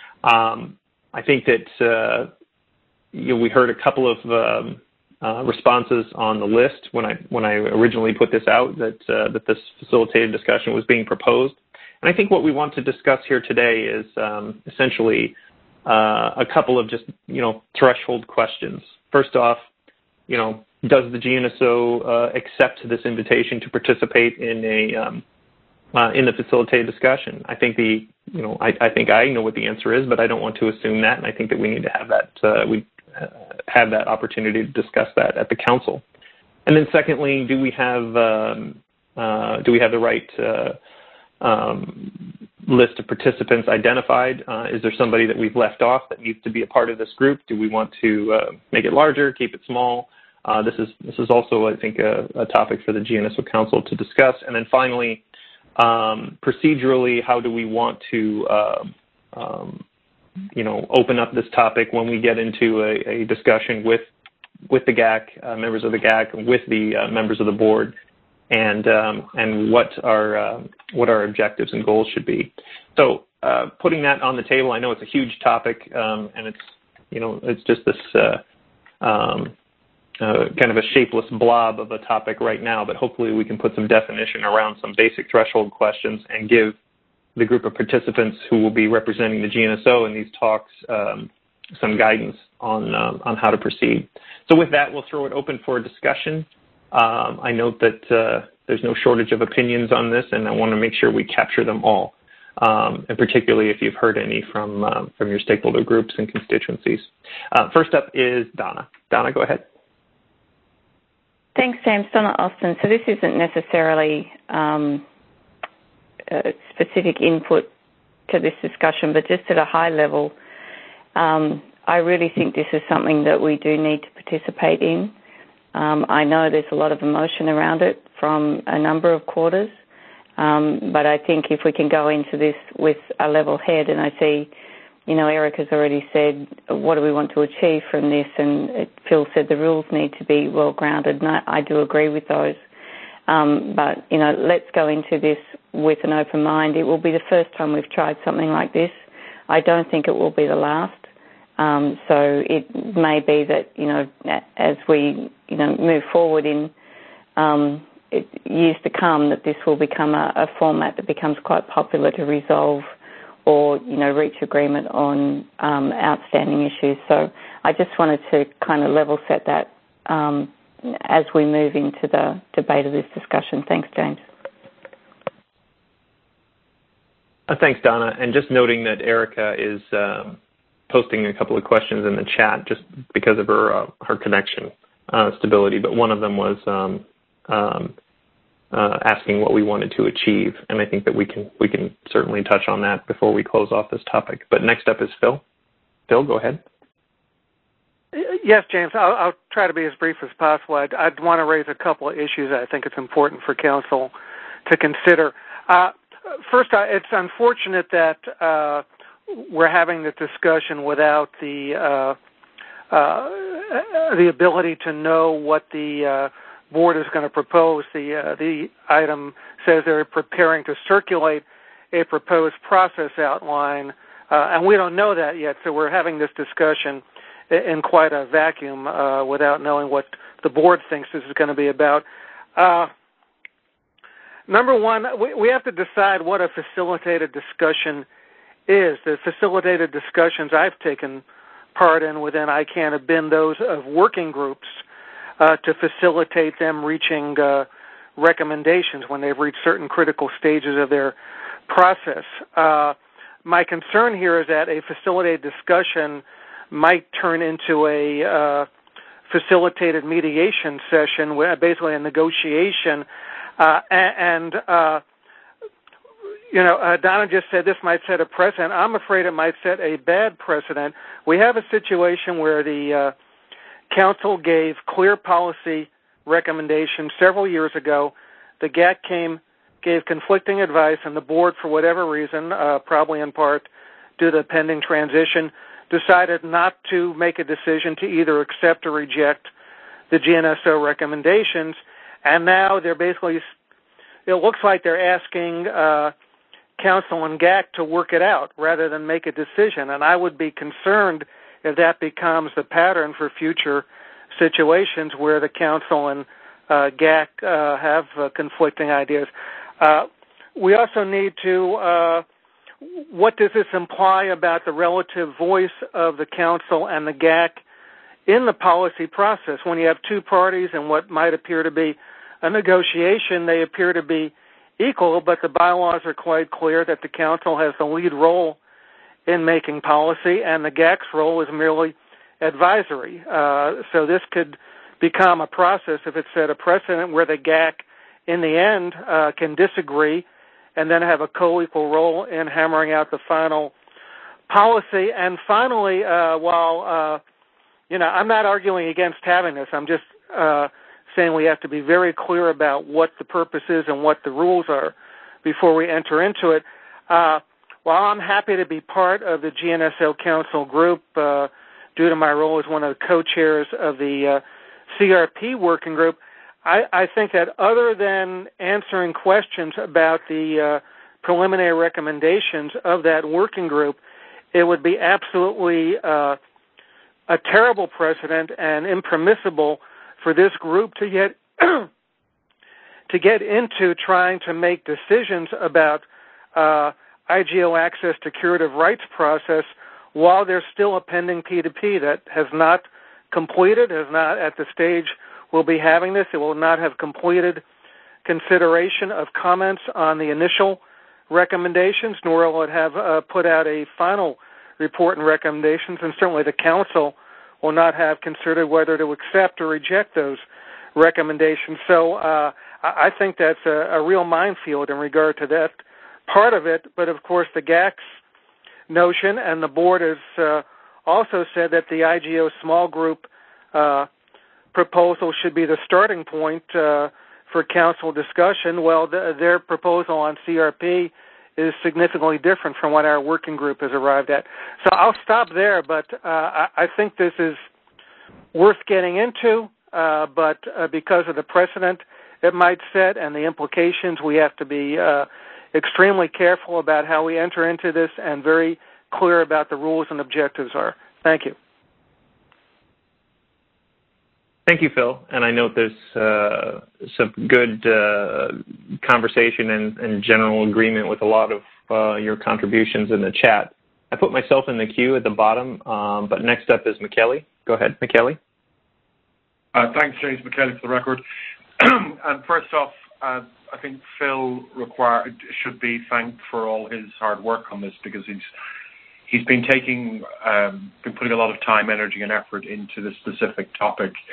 Um, I think that uh, you know, we heard a couple of um, uh, responses on the list when I when I originally put this out that uh, that this facilitated discussion was being proposed, and I think what we want to discuss here today is um, essentially uh, a couple of just you know threshold questions. First off, you know, does the G N S O uh, accept this invitation to participate in a um, uh, in the facilitated discussion? I think the you know I, I think I know what the answer is, but I don't want to assume that, and I think that we need to have that uh, we uh, have that opportunity to discuss that at the council. And then secondly, do we have um, uh, do we have the right uh, um, list of participants identified? Uh, is there somebody that we've left off that needs to be a part of this group? Do we want to uh, make it larger, keep it small? Uh, this is this is also, I think, a, a topic for the G N S O Council to discuss. And then finally, um, procedurally, how do we want to, uh, um, you know, open up this topic when we get into a, a discussion with with the G A C, uh, members of the G A C, with the uh, members of the board, and um, and what our uh, what our objectives and goals should be. So, uh, putting that on the table, I know it's a huge topic, um, and it's you know it's just this. Uh, um, Uh, kind of a shapeless blob of a topic right now, but hopefully we can put some definition around some basic threshold questions and give the group of participants who will be representing the G N S O in these talks um, some guidance on um, on how to proceed. So with that, we'll throw it open for discussion. Um, I note that uh, there's no shortage of opinions on this, and I want to make sure we capture them all, um, and particularly if you've heard any from uh, from your stakeholder groups and constituencies. Uh, first up is Donna. Donna, go ahead. Thanks, James. Donna Austin. So this isn't necessarily um, a specific input to this discussion, but just at a high level, um, I really think this is something that we do need to participate in. Um, I know there's a lot of emotion around it from a number of quarters, um, but I think if we can go into this with a level head, and I see You know, Eric has already said, what do we want to achieve from this? And Phil said the rules need to be well-grounded, and I, I do agree with those. Um, but, you know, let's go into this with an open mind. It will be the first time we've tried something like this. I don't think it will be the last. Um, so it may be that, you know, as we, you know, move forward in um, it, years to come, that this will become a, a format that becomes quite popular to resolve or, you know, reach agreement on um, outstanding issues. So I just wanted to kind of level set that um, as we move into the debate of this discussion. Thanks, James. Uh, thanks, Donna. And just noting that Erica is um, posting a couple of questions in the chat just because of her uh, her connection. uh, stability, but one of them was um, um, uh, asking what we wanted to achieve, and I think that we can we can certainly touch on that before we close off this topic. But next up is Phil. Phil, go ahead. Yes, James, I'll, I'll try to be as brief as possible. I'd, I'd want to raise a couple of issues that I think it's important for Council to consider. Uh, first, uh, it's unfortunate that uh, we're having this discussion without the uh, uh, the ability to know what the uh, board is going to propose. The uh, the item says they're preparing to circulate a proposed process outline, uh, and we don't know that yet. So we're having this discussion in quite a vacuum uh, without knowing what the board thinks this is going to be about. Uh, number one, we, we have to decide what a facilitated discussion is. The facilitated discussions I've taken part in within I CAN have been those of working groups uh, to facilitate them reaching uh, recommendations when they've reached certain critical stages of their process. Uh, my concern here is that a facilitated discussion might turn into a uh, facilitated mediation session, basically a negotiation. Uh, and, uh, you know, uh, Donna just said this might set a precedent. I'm afraid it might set a bad precedent. We have a situation where the uh, Council gave clear policy recommendations several years ago. The G A C came, gave conflicting advice, and the board, for whatever reason, uh, probably in part due to the pending transition, decided not to make a decision to either accept or reject the G N S O recommendations. And now they're basically, it looks like they're asking uh, Council and G A C to work it out rather than make a decision. And I would be concerned if that becomes the pattern for future situations where the Council and uh, G A C uh, have uh, conflicting ideas. Uh, we also need to uh, what does this imply about the relative voice of the Council and the G A C in the policy process? When you have two parties and what might appear to be a negotiation, they appear to be equal, but the bylaws are quite clear that the Council has the lead role in making policy, and the G A C's role is merely advisory. Uh, so this could become a process, if it set a precedent, where the G A C, in the end, uh, can disagree and then have a co-equal role in hammering out the final policy. And finally, uh, while, uh, you know, I'm not arguing against having this. I'm just uh, saying we have to be very clear about what the purpose is and what the rules are before we enter into it. Uh, while I'm happy to be part of the G N S O Council group, uh, due to my role as one of the co-chairs of the uh, C R P working group, I, I think that other than answering questions about the uh, preliminary recommendations of that working group, it would be absolutely uh, a terrible precedent and impermissible for this group to get to get into trying to make decisions about uh, I G O access to curative rights process while there's still a pending P two P that has not completed, is not at the stage we'll be having this. It will not have completed consideration of comments on the initial recommendations, nor will it have uh, put out a final report and recommendations, and certainly the Council will not have considered whether to accept or reject those recommendations. So uh, I think that's a, a real minefield in regard to that part of it. But of course, the G A C's notion, and the board has uh, also said that the I G O small group uh, proposal should be the starting point uh, for Council discussion. Well, the, their proposal on C R P is significantly different from what our working group has arrived at. So I'll stop there, but uh, I, I think this is worth getting into, uh, but uh, because of the precedent it might set and the implications, we have to be uh, extremely careful about how we enter into this and very clear about the rules and objectives are. Thank you. Thank you, Phil. And I note there's uh, some good uh, conversation and, and general agreement with a lot of uh, your contributions in the chat. I put myself in the queue at the bottom, um, but next up is McKelly. Go ahead, McKelly. Uh, thanks, James McKelly, for the record. And first off, uh, I think Phil require, should be thanked for all his hard work on this, because he's he's been taking, um, been putting a lot of time, energy, and effort into this specific topic.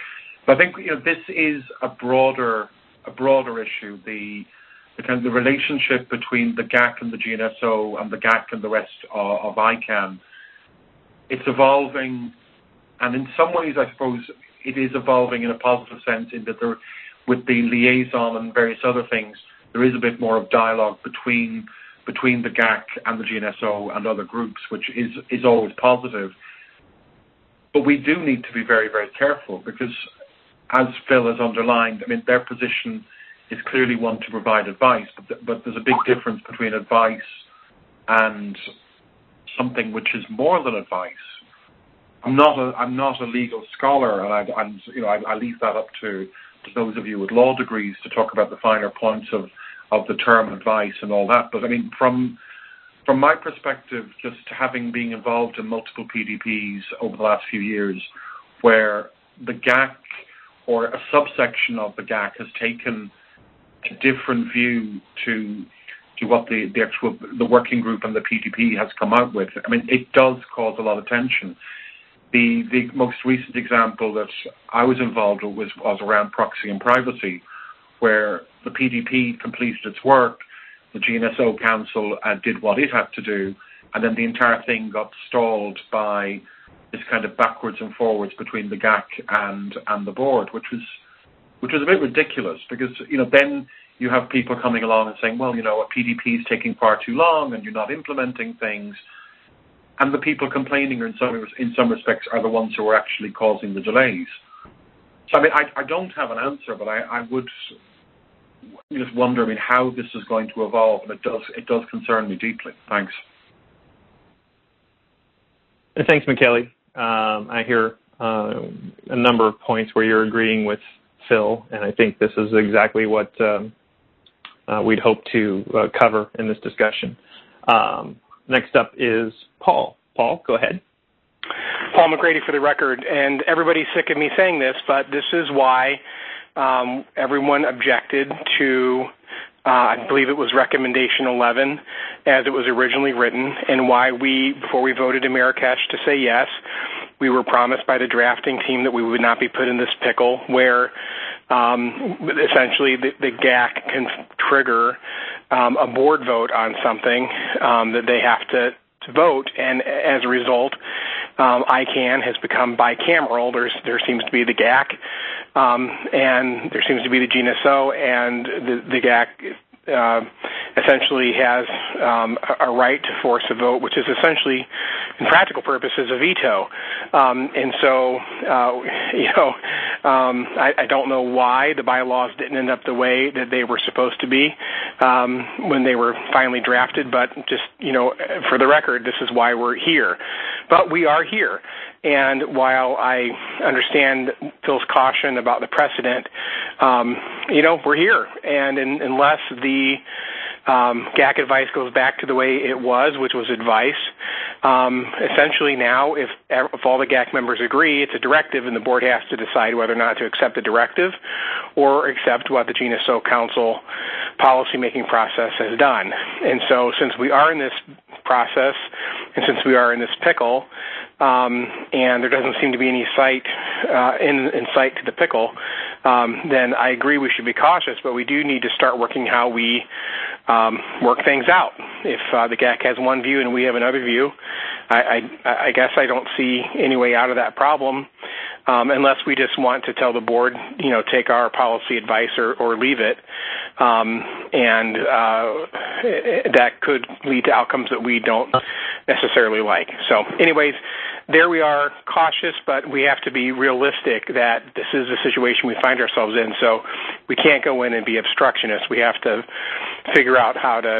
But I think you know this is a broader a broader issue. The the kind of the relationship between the G A C and the G N S O and the G A C and the rest of, of ICANN. It's evolving, and in some ways, I suppose it is evolving in a positive sense in that there, with the liaison and various other things, there is a bit more of dialogue between between the G A C and the G N S O and other groups, which is is always positive. But we do need to be very, very careful because, as Phil has underlined, I mean, their position is clearly one to provide advice, but, th- but there's a big difference between advice and something which is more than advice. I'm not a I'm not a legal scholar, and I and you know I, I leave that up to, to those of you with law degrees to talk about the finer points of, of the term advice and all that. But I mean, from from my perspective, just having been involved in multiple P D Ps over the last few years, where the G A C or a subsection of the G A C has taken a different view to to what the, the actual the working group and the P D P has come out with. I mean, it does cause a lot of tension. The the most recent example that I was involved with was, was around proxy and privacy, where the P D P completed its work, the G N S O Council uh, did what it had to do, and then the entire thing got stalled by this kind of backwards and forwards between the G A C and and the board, which was which was a bit ridiculous because you know then you have people coming along and saying, well, you know, a P D P is taking far too long and you're not implementing things. And the people complaining in some, in some respects are the ones who are actually causing the delays. So, I mean, I, I don't have an answer, but I, I would just wonder, I mean, how this is going to evolve, and it does, it does concern me deeply. Thanks. Thanks, Michele. Um, I hear uh, a number of points where you're agreeing with Phil, and I think this is exactly what um, uh, we'd hope to uh, cover in this discussion. Um, next up is Paul. Paul, go ahead. Paul McGrady for the record, and everybody's sick of me saying this, but this is why um, everyone objected to, uh, I believe it was recommendation eleven as it was originally written, and why we, before we voted in Marrakesh to say yes, we were promised by the drafting team that we would not be put in this pickle where um, essentially the, the G A C can trigger um, a board vote on something um, that they have to, to vote, and as a result, um, ICANN has become bicameral. There's, there seems to be the G A C, um, and there seems to be the G N S O, and the, the G A C uh, essentially has um, a, a right to force a vote, which is essentially, in practical purposes, a veto. Um, and so, uh, you know, um, I, I don't know why the bylaws didn't end up the way that they were supposed to be um, when they were finally drafted. But just, you know, for the record, this is why we're here. But we are here. And while I understand Phil's caution about the precedent, um, you know, we're here. And in, unless the um, G A C advice goes back to the way it was, which was advice, um, essentially now if, if all the G A C members agree, it's a directive, and the board has to decide whether or not to accept the directive or accept what the G N S O Council policymaking process has done. And so since we are in this process, and since we are in this pickle, um, and there doesn't seem to be any sight uh, in, in sight to the pickle, um, then I agree we should be cautious, but we do need to start working how we um, work things out. If uh, the G A C has one view and we have another view, I, I, I guess I don't see any way out of that problem, um, unless we just want to tell the board, you know, take our policy advice or, or leave it, um, and uh, that could lead to outcomes that we don't necessarily like. So anyways, there we are, cautious, but we have to be realistic that this is the situation we find ourselves in. So we can't go in and be obstructionists. We have to figure out how to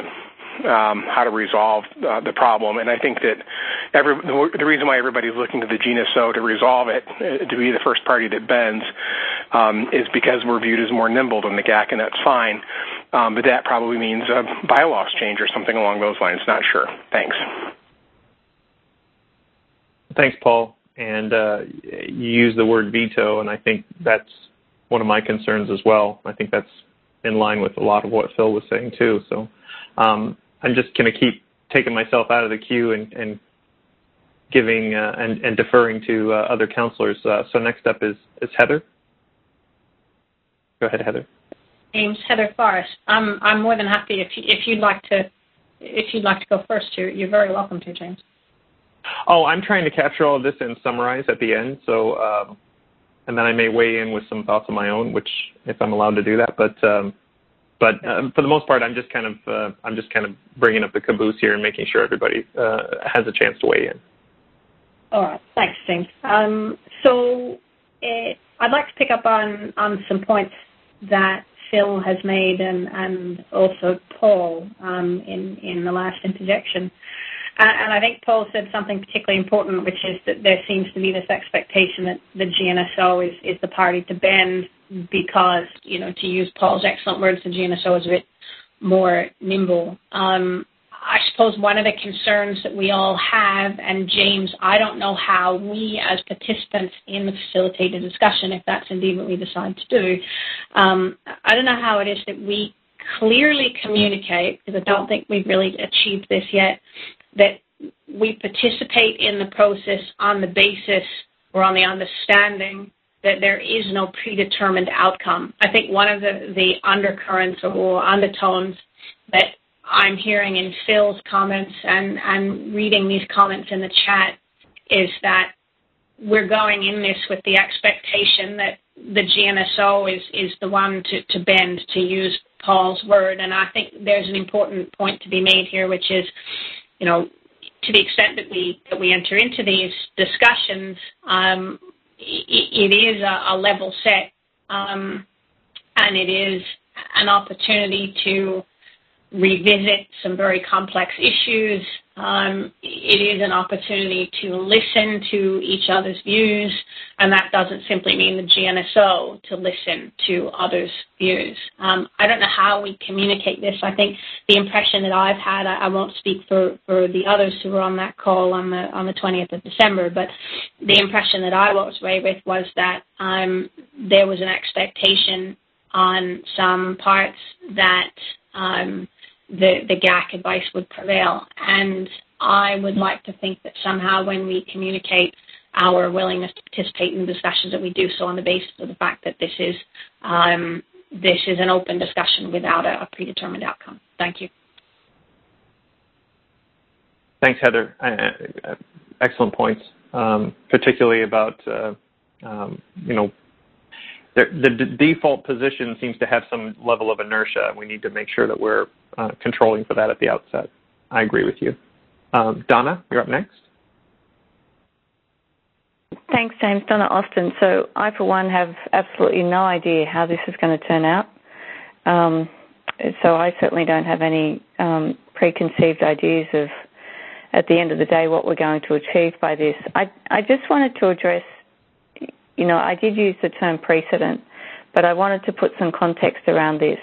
um, how to resolve uh, the problem. And I think that every, the reason why everybody's looking to the G N S O to resolve it, uh, to be the first party that bends, um, is because we're viewed as more nimble than the G A C, and that's fine. Um, but that probably means a bylaws change or something along those lines. Not sure. Thanks. Thanks, Paul. And uh, you use the word veto, and I think that's one of my concerns as well. I think that's in line with a lot of what Phil was saying too. So um, I'm just going to keep taking myself out of the queue and, and giving uh, and, and deferring to uh, other counselors. Uh, so next up is, is Heather. Go ahead, Heather. James, Heather Forrest. I'm I'm more than happy if you, if you'd like to if you'd like to go first. You're you're very welcome to, James. Oh, I'm trying to capture all of this and summarize at the end. So, um, and then I may weigh in with some thoughts of my own, which if I'm allowed to do that. But um, but uh, for the most part, I'm just kind of uh, I'm just kind of bringing up the caboose here and making sure everybody uh, has a chance to weigh in. All right. Thanks, James. Um, so uh, I'd like to pick up on, on some points that Phil has made and, and also Paul um, in, in the last interjection. Uh, and I think Paul said something particularly important, which is that there seems to be this expectation that the G N S O is, is the party to bend because, you know, to use Paul's excellent words, the G N S O is a bit more nimble. Um, I suppose one of the concerns that we all have, and James, I don't know how we as participants in the facilitated discussion, if that's indeed what we decide to do, um, I don't know how it is that we clearly communicate, because I don't think we've really achieved this yet, that we participate in the process on the basis or on the understanding that there is no predetermined outcome. I think one of the, the undercurrents or undertones that I'm hearing in Phil's comments and, and reading these comments in the chat is that we're going in this with the expectation that the G N S O is, is the one to, to bend, to use Paul's word. And I think there's an important point to be made here, which is, you know, to the extent that we that we enter into these discussions, um, it, it is a, a level set, um, and it is an opportunity to revisit some very complex issues. Um, it is an opportunity to listen to each other's views, and that doesn't simply mean the G N S O to listen to others' views. Um, I don't know how we communicate this. I think the impression that I've had, I, I won't speak for, for the others who were on that call on the on the twentieth of December, but the impression that I walked away with was that um, there was an expectation on some parts that um, the, the G A C advice would prevail. And I would like to think that somehow when we communicate our willingness to participate in discussions, that we do so on the basis of the fact that this is um, this is an open discussion without a, a predetermined outcome. Thank you. Thanks, Heather. Uh, excellent points, um, particularly about, uh, um, you know, the, the d- default position seems to have some level of inertia. We need to make sure that we're uh, controlling for that at the outset. I agree with you. Um, Donna, you're up next. Thanks, James. Donna Austin. So I, for one, have absolutely no idea how this is going to turn out. Um, so I certainly don't have any um, preconceived ideas of, at the end of the day, what we're going to achieve by this. I, I just wanted to address, you know, I did use the term precedent, but I wanted to put some context around this.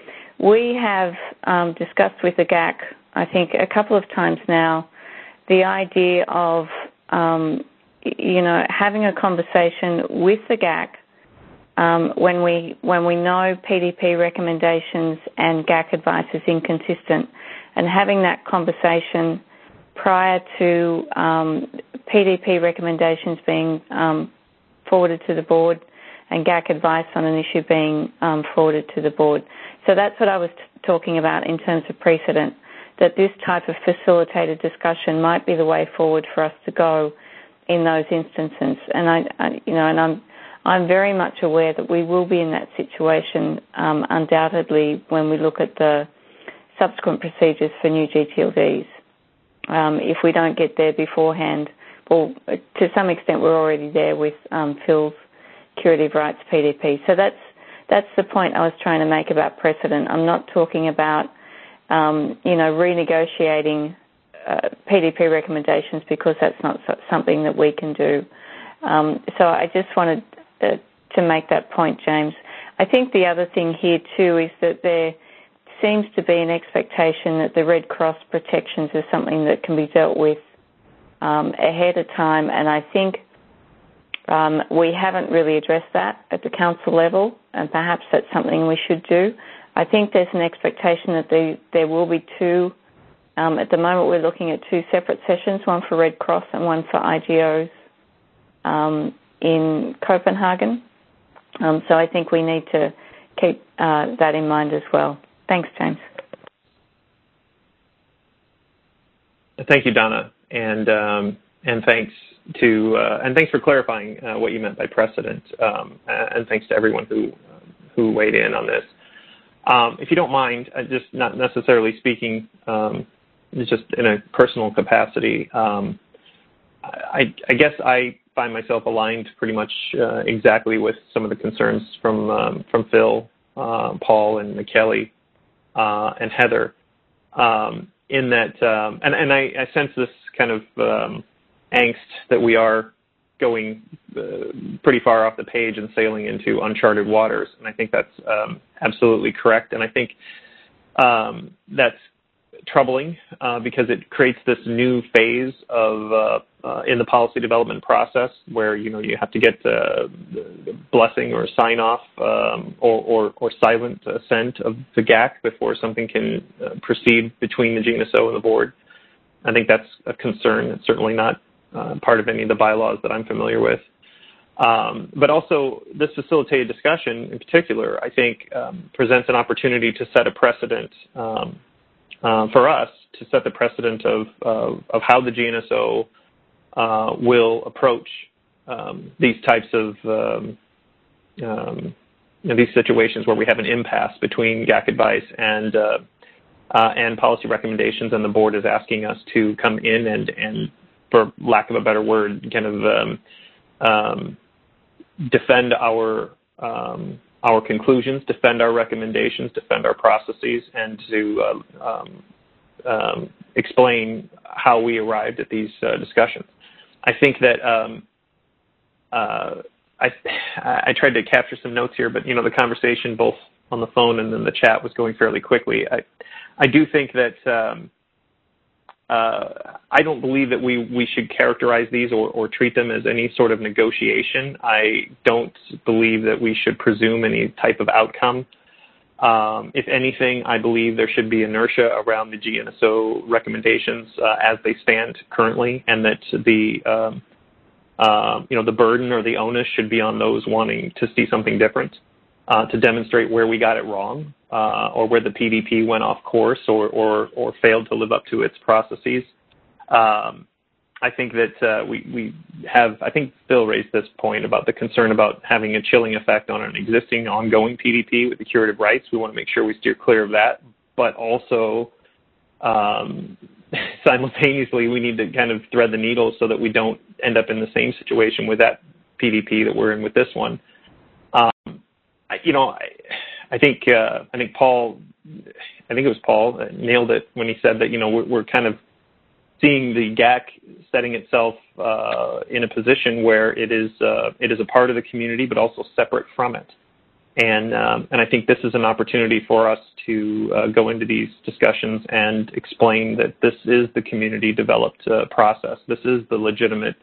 We have um, discussed with the G A C, I think, a couple of times now, the idea of, um, you know, having a conversation with the G A C um, when we when we know P D P recommendations and G A C advice is inconsistent, and having that conversation prior to um, P D P recommendations being um, forwarded to the board and G A C advice on an issue being um, forwarded to the board. So that's what I was t- talking about in terms of precedent, that this type of facilitated discussion might be the way forward for us to go in those instances. And I, I you know, and I'm I'm very much aware that we will be in that situation um, undoubtedly when we look at the subsequent procedures for new G T L Ds. Um, if we don't get there beforehand, well, to some extent we're already there with um, Phil's curative rights P D P. So that's that's the point I was trying to make about precedent. I'm not talking about, um, you know, renegotiating uh, P D P recommendations, because that's not something that we can do. Um, so I just wanted uh, to make that point, James. I think the other thing here too is that there seems to be an expectation that the Red Cross protections is something that can be dealt with um, ahead of time, and I think um, we haven't really addressed that at the council level, and perhaps that's something we should do. I think there's an expectation that there, there will be two. Um, at the moment, we're looking at two separate sessions, one for Red Cross and one for I G Os um, in Copenhagen. Um, so I think we need to keep uh, that in mind as well. Thanks, James. Thank you, Donna, and um, and thanks to uh, and thanks for clarifying uh, what you meant by precedent, um, and thanks to everyone who who weighed in on this. Um, if you don't mind, uh, just not necessarily speaking, um, just in a personal capacity, um, I, I guess I find myself aligned pretty much uh, exactly with some of the concerns from um, from Phil, uh, Paul, and McKelly, uh, and Heather. Um, in that, um, and, and I, I sense this kind of um, angst that we are going uh, pretty far off the page and sailing into uncharted waters, and I think that's um, absolutely correct. And I think um, that's troubling uh, because it creates this new phase of uh, uh, in the policy development process where you know you have to get uh, the blessing or sign off um, or, or, or silent assent of the G A C before something can uh, proceed between the G N S O and the board. I think that's a concern. It's certainly not uh, part of any of the bylaws that I'm familiar with. Um, but also, this facilitated discussion in particular, I think, um, presents an opportunity to set a precedent um, uh, for us to set the precedent of, uh, of how the G N S O uh, will approach um, these types of um, um, you know, these situations where we have an impasse between G A C advice and uh, uh, and policy recommendations, and the board is asking us to come in and, and for lack of a better word, kind of um, um, defend our um, our conclusions, defend our recommendations, defend our processes, and to uh, um, um, explain how we arrived at these uh, discussions. I think that um, uh, I I tried to capture some notes here, but you know the conversation both on the phone and then the chat was going fairly quickly. I I do think that. Um, Uh, I don't believe that we, we should characterize these or, or treat them as any sort of negotiation. I don't believe that we should presume any type of outcome. Um, if anything, I believe there should be inertia around the G N S O recommendations uh, as they stand currently, and that the um, uh, you know the burden or the onus should be on those wanting to see something different, uh, to demonstrate where we got it wrong. Uh, or where the P D P went off course or, or, or failed to live up to its processes. Um, I think that uh, we, we have, I think Phil raised this point about the concern about having a chilling effect on an existing ongoing P D P with the curative rights. We want to make sure we steer clear of that, but also um, simultaneously we need to kind of thread the needle so that we don't end up in the same situation with that P D P that we're in with this one. Um, I, you know, I, I think uh, I think Paul, I think it was Paul, uh, nailed it when he said that, you know, we're, we're kind of seeing the G A C setting itself uh, in a position where it is uh, it is a part of the community, but also separate from it. And um, and I think this is an opportunity for us to uh, go into these discussions and explain that this is the community developed uh, process. This is the legitimate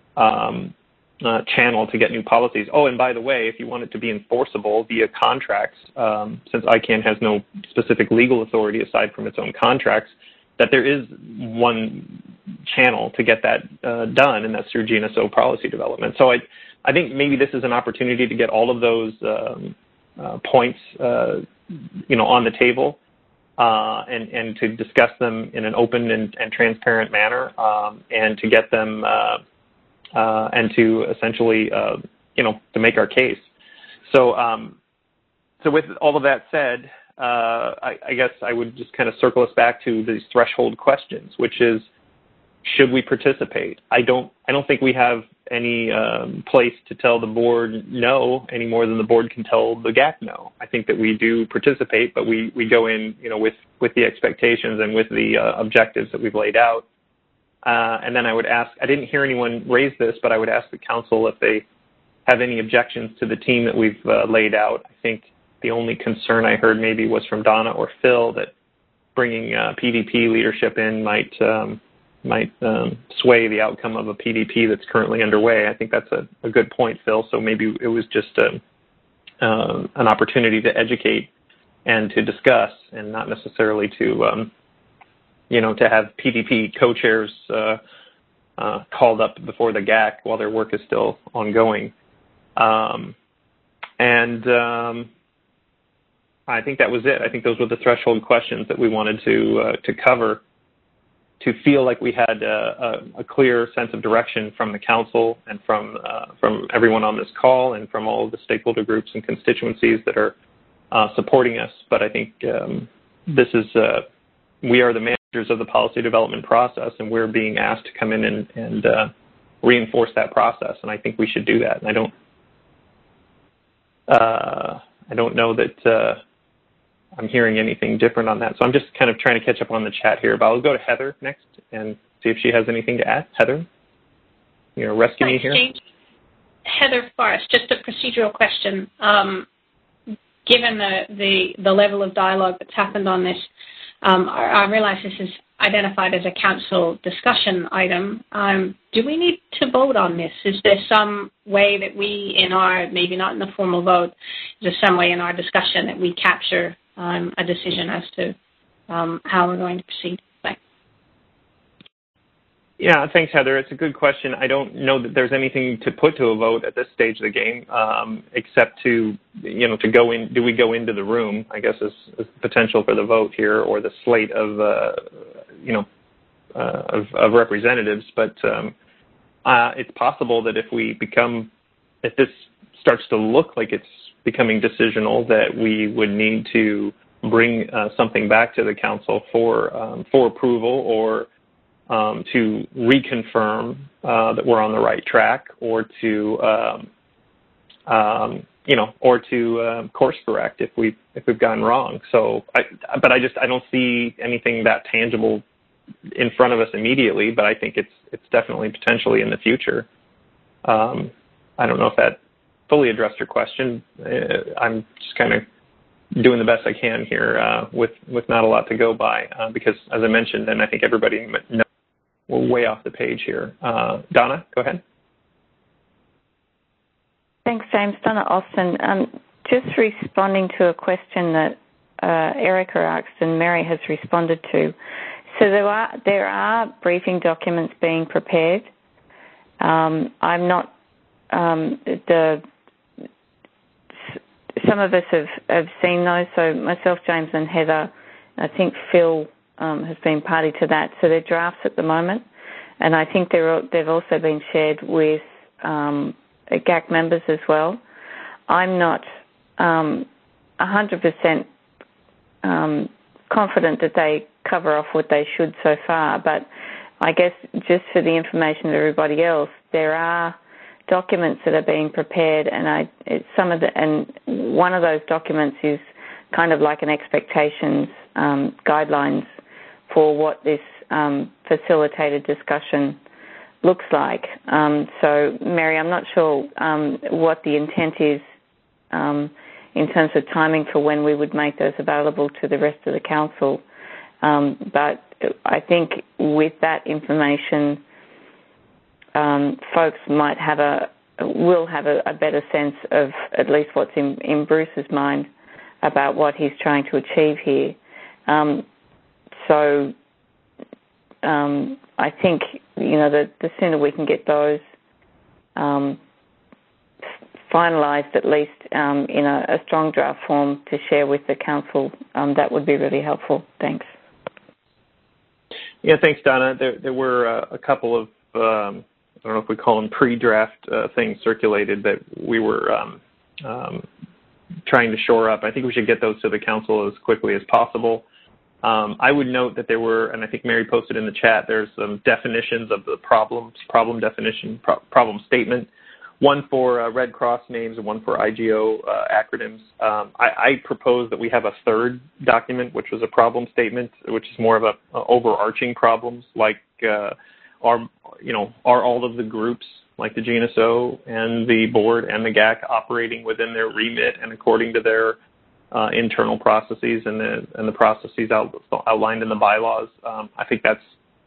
um Uh, channel to get new policies. Oh, and by the way, if you want it to be enforceable via contracts, um, since I CAN has no specific legal authority aside from its own contracts, that there is one channel to get that uh, done, and that's through G N S O policy development. So I, I think maybe this is an opportunity to get all of those um, uh, points, uh, you know, on the table, uh, and and to discuss them in an open and, and transparent manner, um, and to get them. Uh, Uh, and to essentially, uh, you know, to make our case. So, um, so with all of that said, uh, I, I guess I would just kind of circle us back to these threshold questions, which is, should we participate? I don't, I don't think we have any um, place to tell the board no any more than the board can tell the G A C no. I think that we do participate, but we, we go in, you know, with, with the expectations and with the uh, objectives that we've laid out. Uh, and then I would ask, I didn't hear anyone raise this, but I would ask the council if they have any objections to the team that we've uh, laid out. I think the only concern I heard maybe was from Donna or Phil that bringing uh, P D P leadership in might um, might um, sway the outcome of a P D P that's currently underway. I think that's a, a good point, Phil. So maybe it was just a, uh, an opportunity to educate and to discuss and not necessarily to um, you know, to have P D P co-chairs uh, uh, called up before the G A C while their work is still ongoing. Um, and um, I think that was it. I think those were the threshold questions that we wanted to uh, to cover, to feel like we had a, a, a clear sense of direction from the council and from uh, from everyone on this call and from all of the stakeholder groups and constituencies that are uh, supporting us. But I think um, this is uh, we are the managers of the policy development process, and we're being asked to come in and, and uh, reinforce that process. And I think we should do that. And I don't uh, I don't know that. Uh, I'm hearing anything different on that. So I'm just kind of trying to catch up on the chat here. But I'll go to Heather next and see if she has anything to add. Heather, you know, rescue Thanks, me here. James. Heather Forrest, just a procedural question. Um, given the, the, the level of dialogue that's happened on this, um, I, I realize this is identified as a council discussion item. Um, do we need to vote on this? Is there some way that we, in our, maybe not in the formal vote, is there some way in our discussion that we capture Um, a decision as to um, how we're going to proceed? Thanks. Yeah, thanks, Heather. It's a good question. I don't know that there's anything to put to a vote at this stage of the game, um, except to, you know, to go in. Do we go into the room? I guess is, is the potential for the vote here, or the slate of, uh, you know, uh, of, of representatives. But um, uh, it's possible that if we become, if this starts to look like it's becoming decisional, that we would need to bring uh, something back to the council for um, for approval, or um, to reconfirm uh, that we're on the right track, or to um, um, you know, or to uh, course correct if we if we've gone wrong. So, I, but I just I don't see anything that tangible in front of us immediately. But I think it's it's definitely potentially in the future. Um, I don't know if that fully addressed your question. Uh, I'm just kind of doing the best I can here uh, with, with not a lot to go by uh, because, as I mentioned, and I think everybody knows, we're way off the page here. Uh, Donna, go ahead. Thanks, James. Donna Austin. Um, just responding to a question that uh, Erica asked and Mary has responded to. So there are, there are briefing documents being prepared. Um, I'm not um, the Some of us have, have seen those, so myself, James and Heather, I think Phil um, has been party to that. So they're drafts at the moment, and I think they're, they've also been shared with um, G A C members as well. I'm not um, one hundred percent um, confident that they cover off what they should so far, but I guess just for the information of everybody else, there are documents that are being prepared, and I it's some of the and one of those documents is kind of like an expectations um, guidelines for what this um, facilitated discussion looks like. Um, so, Mary, I'm not sure um, what the intent is um, in terms of timing for when we would make those available to the rest of the council, um, but I think with that information, Um, folks might have a, will have a, a better sense of at least what's in, in Bruce's mind about what he's trying to achieve here. Um, so um, I think, you know, the, the sooner we can get those um, finalised, at least um, in a, a strong draft form to share with the council, um, that would be really helpful. Thanks. Yeah, thanks, Donna. There, there were uh, a couple of um, I don't know if we call them pre-draft uh, things circulated that we were um, um, trying to shore up. I think we should get those to the council as quickly as possible. Um, I would note that there were, and I think Mary posted in the chat, there's some definitions of the problems, problem definition, pro- problem statement, one for uh, Red Cross names and one for I G O uh, acronyms. Um, I, I propose that we have a third document, which was a problem statement, which is more of a, a overarching problems like uh, Are you know are all of the groups like the G N S O and the board and the G A C operating within their remit and according to their uh, internal processes and the and the processes out, outlined in the bylaws? Um, I think that's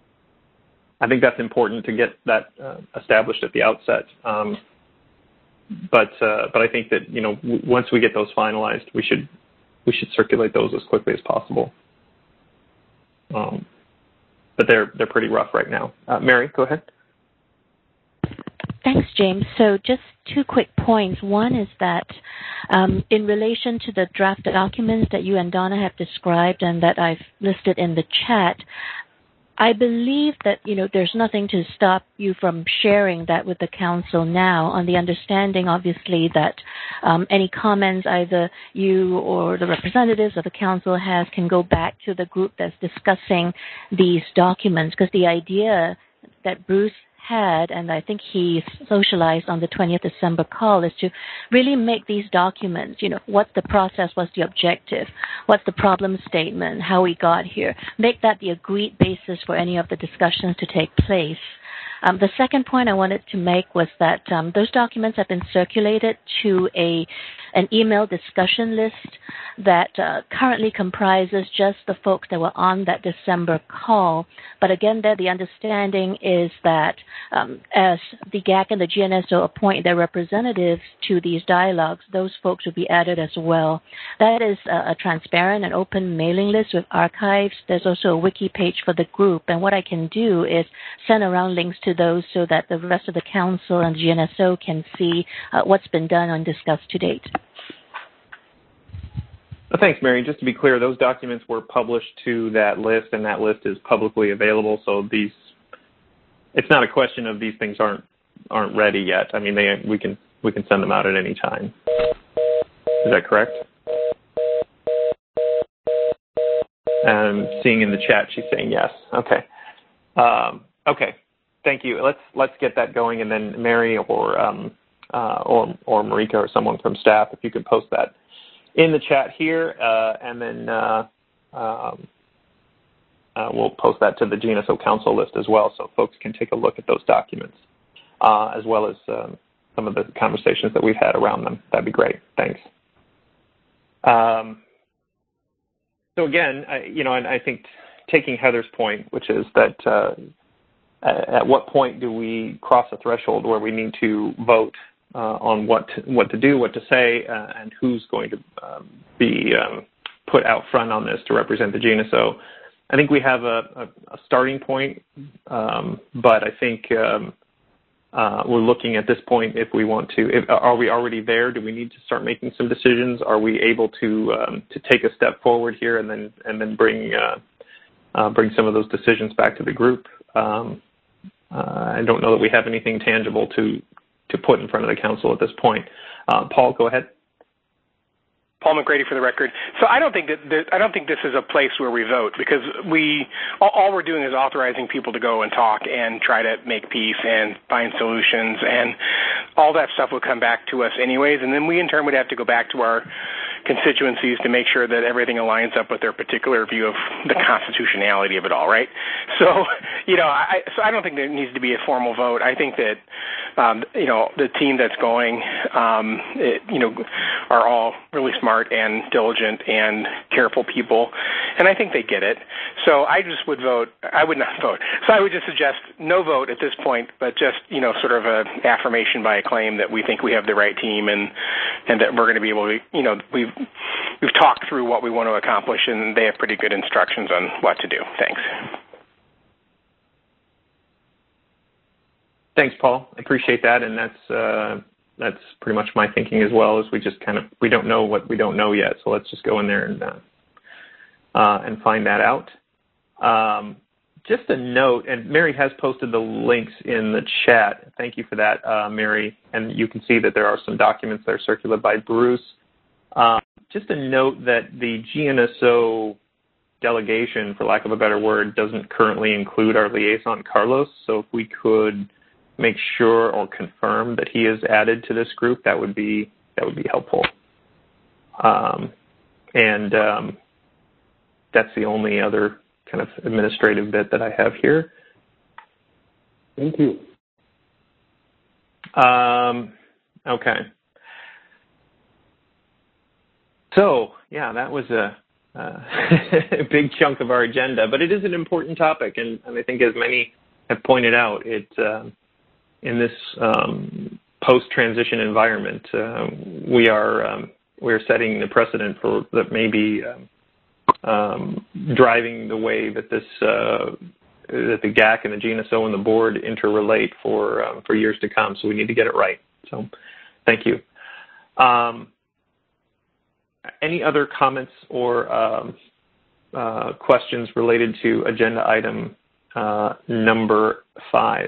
I think that's important to get that uh, established at the outset. Um, but uh, but I think that you know w- once we get those finalized, we should we should circulate those as quickly as possible. Um, But they're they're pretty rough right now. Uh, Mary, go ahead. Thanks, James. So just two quick points. One is that Um, in relation to the draft documents that you and Donna have described and that I've listed in the chat, I believe that, you know, there's nothing to stop you from sharing that with the council now, on the understanding, obviously, that um, any comments either you or the representatives of the council has can go back to the group that's discussing these documents, because the idea that Bruce had, and I think he socialized on the twentieth of December call, is to really make these documents, you know, what the process was, the objective, what's the problem statement, how we got here, make that the agreed basis for any of the discussions to take place. Um, the second point I wanted to make was that um, those documents have been circulated to a an email discussion list that uh, currently comprises just the folks that were on that December call. But again, there the understanding is that um, as the G A C and the G N S O appoint their representatives to these dialogues, those folks will be added as well. That is a, a transparent and open mailing list with archives. There's also a wiki page for the group. And what I can do is send around links to those so that the rest of the council and G N S O can see uh, what's been done and discussed to date. Well, thanks, Mary. Just to be clear, those documents were published to that list, and that list is publicly available. So these, it's not a question of these things aren't aren't ready yet. I mean, they we can we can send them out at any time. Is that correct? And seeing in the chat, she's saying yes. Okay. Um, okay. Thank you. Let's let's get that going, and then Mary or um, uh, or or Marika or someone from staff, if you could post that in the chat here, uh, and then uh, um, uh, we'll post that to the G N S O Council list as well, so folks can take a look at those documents, uh, as well as um, some of the conversations that we've had around them. That'd be great. Thanks. Um, so again, I, you know, and I think taking Heather's point, which is that uh, at what point do we cross a threshold where we need to vote uh, on what to, what to do, what to say, uh, and who's going to um, be um, put out front on this to represent the G N S O? I think we have a, a, a starting point, um, but I think um, uh, we're looking at this point if we want to. If, are we already there? Do we need to start making some decisions? Are we able to um, to take a step forward here and then and then bring uh, uh, bring some of those decisions back to the group? Um, Uh, I don't know that we have anything tangible to, to put in front of the council at this point. Uh, Paul, go ahead. Paul McGrady for the record. So I don't think that, that I don't think this is a place where we vote, because we all, all we're doing is authorizing people to go and talk and try to make peace and find solutions, and all that stuff would come back to us anyways, and then we in turn would have to go back to our constituencies to make sure that everything aligns up with their particular view of the constitutionality of it all, right? So, you know, I, so I don't think there needs to be a formal vote. I think that, um, you know, the team that's going, um, it, you know, are all really smart and diligent and careful people, and I think they get it. So I just would vote, I would not vote. So I would just suggest no vote at this point, but just, you know, sort of a affirmation by acclaim that we think we have the right team, and, and that we're going to be able to, you know, we've, we've talked through what we want to accomplish, and they have pretty good instructions on what to do. Thanks. Thanks, Paul. I appreciate that, and that's uh, that's pretty much my thinking as well. Is we just kind of we don't know what we don't know yet, so let's just go in there and uh, uh, and find that out. Um, just a note, and Mary has posted the links in the chat. Thank you for that, uh, Mary. And you can see that there are some documents that are circulated by Bruce. Um, just a note that the G N S O delegation, for lack of a better word, doesn't currently include our liaison, Carlos. So if we could make sure or confirm that he is added to this group, that would be that would be helpful. Um, and um, that's the only other kind of administrative bit that I have here. Thank you. Um, okay. So, yeah, that was a, uh, a big chunk of our agenda, but it is an important topic, and, and I think as many have pointed out, it uh, in this um, post-transition environment, uh, we are um, we are setting the precedent for that may be um, um, driving the way that this uh, that the G A C and the G N S O and the board interrelate for um, for years to come. So we need to get it right. So, thank you. Um, any other comments or um, uh, questions related to agenda item uh, number five?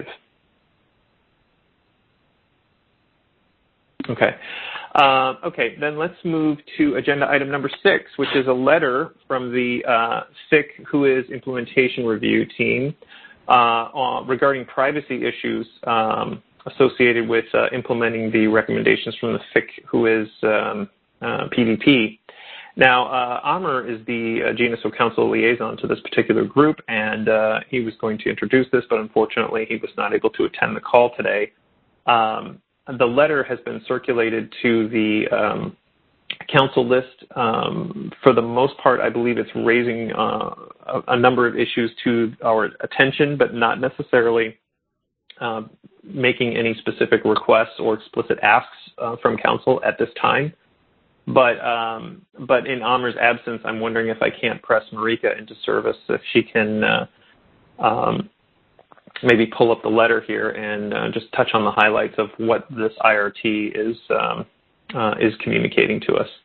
Okay. Uh, okay, then let's move to agenda item number six, which is a letter from the uh, S I C W H O I S implementation review team uh, on, regarding privacy issues um, associated with uh, implementing the recommendations from the S I C W H O I S um, uh, P D P. Now, uh, Amr is the uh, G N S O Council liaison to this particular group, and uh, he was going to introduce this, but unfortunately he was not able to attend the call today. Um, the letter has been circulated to the um, council list. Um, for the most part, I believe it's raising uh, a, a number of issues to our attention, but not necessarily uh, making any specific requests or explicit asks uh, from council at this time. But um, but in Amr's absence, I'm wondering if I can't press Marika into service, if she can uh, um, maybe pull up the letter here and uh, just touch on the highlights of what this I R T is um, uh, is communicating to us.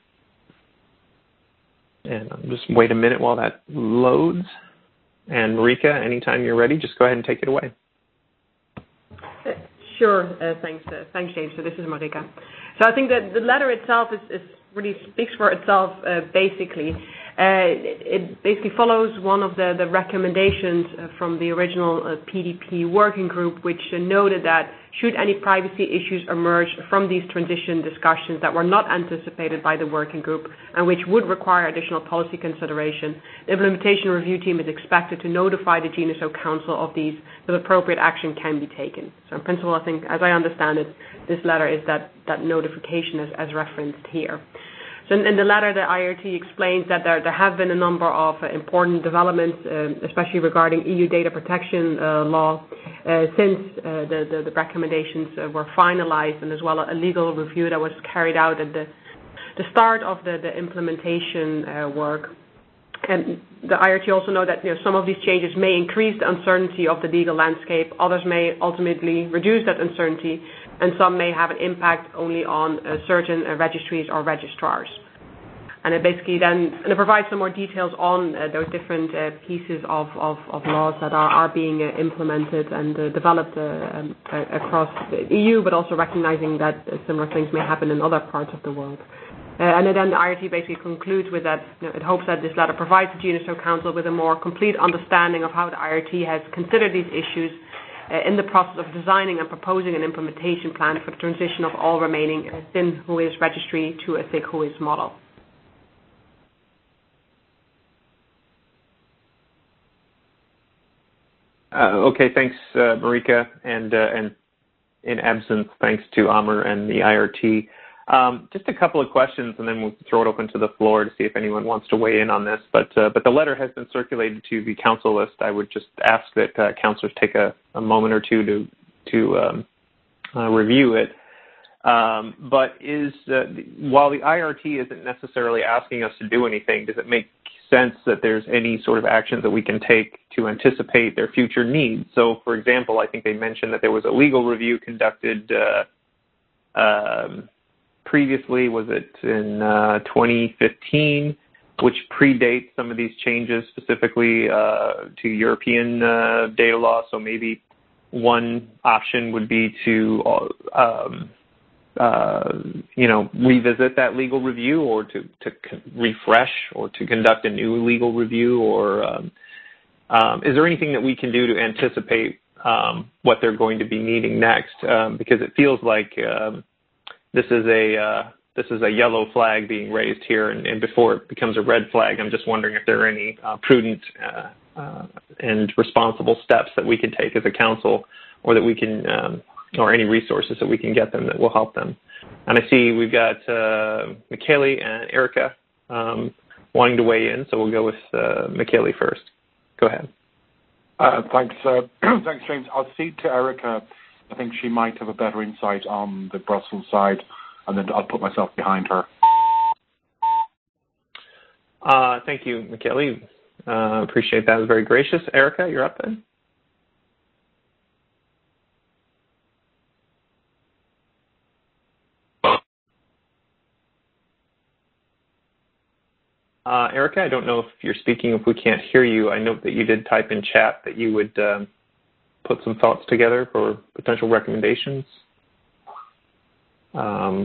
And I'll just wait a minute while that loads. And Marika, anytime you're ready, just go ahead and take it away. Sure. Uh, thanks, uh, thanks, James. So this is Marika. So I think that the letter itself is, is really speaks for itself. Uh, basically, uh, it, it basically follows one of the, the recommendations uh, from the original uh, P D P working group, which uh, noted that should any privacy issues emerge from these transition discussions that were not anticipated by the working group and which would require additional policy consideration, the implementation review team is expected to notify the G N S O Council of these so that appropriate action can be taken. So in principle, I think, as I understand it, this letter is that, that notification as, as referenced here. So in, in the letter, the I R T explains that there, there have been a number of uh, important developments, uh, especially regarding E U data protection uh, law, uh, since uh, the, the, the recommendations uh, were finalized, and as well a legal review that was carried out at the, the start of the, the implementation uh, work. And the I R T also know that you know, some of these changes may increase the uncertainty of the legal landscape, others may ultimately reduce that uncertainty, and some may have an impact only on uh, certain uh, registries or registrars. And it basically then and it provides some more details on uh, those different uh, pieces of, of, of laws that are, are being uh, implemented and uh, developed uh, um, uh, across the E U, but also recognizing that uh, similar things may happen in other parts of the world. Uh, and then the I R T basically concludes with that you know, it hopes that this letter provides the G N S O Council with a more complete understanding of how the I R T has considered these issues uh, in the process of designing and proposing an implementation plan for the transition of all remaining uh, S I N H O I S registry to a S I C W H O I S model. Uh, okay, thanks, uh, Marika, and uh, and in absence, thanks to Amr and the I R T. Um, just a couple of questions, and then we'll throw it open to the floor to see if anyone wants to weigh in on this. But uh, but the letter has been circulated to the council list. I would just ask that uh, councilors take a, a moment or two to to um, uh, review it. Um, but is uh, while the I R T isn't necessarily asking us to do anything, does it make sense that there's any sort of actions that we can take to anticipate their future needs? So, for example, I think they mentioned that there was a legal review conducted uh, um, previously, was it in uh, twenty fifteen, which predates some of these changes specifically uh, to European uh, data law. So maybe one option would be to um, Uh, you know, revisit that legal review, or to, to refresh, or to conduct a new legal review, or um, um, is there anything that we can do to anticipate um, what they're going to be needing next? Um, because it feels like um, this is a uh, this is a yellow flag being raised here, and, and before it becomes a red flag, I'm just wondering if there are any uh, prudent uh, uh, and responsible steps that we can take as a council, or that we can um, or any resources that we can get them that will help them. And I see we've got uh, Michele and Erica um, wanting to weigh in, so we'll go with uh, Michele first. Go ahead. Uh, thanks, uh, thanks, James. I'll cede to Erica. I think she might have a better insight on the Brussels side, and then I'll put myself behind her. Uh, thank you, Michele. Uh, appreciate that. It was very gracious. Erica, you're up then. Uh, Erica, I don't know if you're speaking, if we can't hear you. I note that you did type in chat that you would um, put some thoughts together for potential recommendations. Um,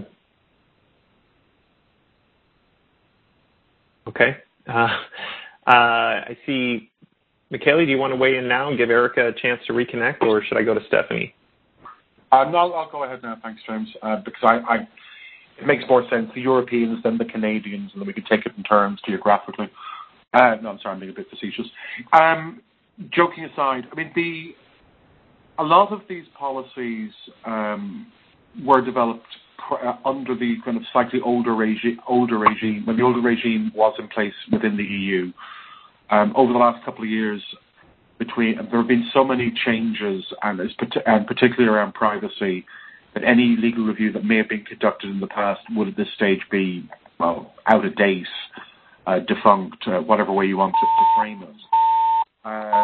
okay. Uh, uh, I see, Michele, do you want to weigh in now and give Erica a chance to reconnect, or should I go to Stephanie? Uh, no, I'll, I'll go ahead now. Thanks, James. Uh, because I, I, it makes more sense. The Europeans, then the Canadians, and then we can take it in turns geographically. Uh, no, I'm sorry, I'm being a bit facetious. Um, joking aside, I mean, the a lot of these policies um, were developed pr- uh, under the kind of slightly older regime, older regime, when the older regime was in place within the E U. Um, over the last couple of years, between there have been so many changes, and, it's, and particularly around privacy, that any legal review that may have been conducted in the past would at this stage be, well, out of date, uh, defunct, uh, whatever way you want to, to frame it. Um,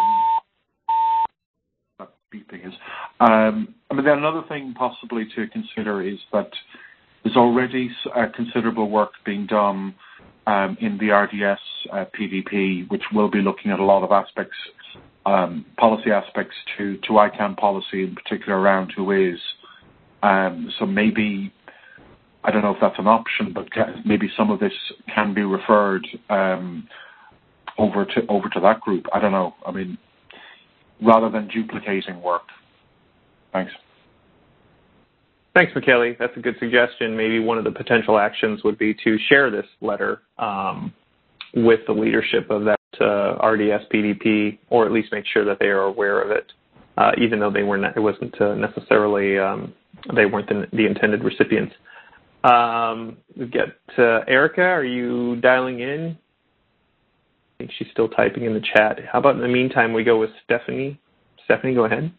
that beeping is. Um, I mean, then another thing possibly to consider is that there's already uh, considerable work being done um, in the R D S uh, P D P, which will be looking at a lot of aspects, um, policy aspects to, to ICANN policy, in particular around who is. Um, so maybe, I don't know if that's an option, but maybe some of this can be referred um, over to over to that group. I don't know. I mean, rather than duplicating work. Thanks. Thanks, Michele. That's a good suggestion. Maybe one of the potential actions would be to share this letter um, with the leadership of that uh, R D S P D P, or at least make sure that they are aware of it, uh, even though they were not, it wasn't uh, necessarily um, they weren't the, the intended recipients. Um, we get uh, Erica. Are you dialing in? I think she's still typing in the chat. How about in the meantime we go with Stephanie? Stephanie, go ahead.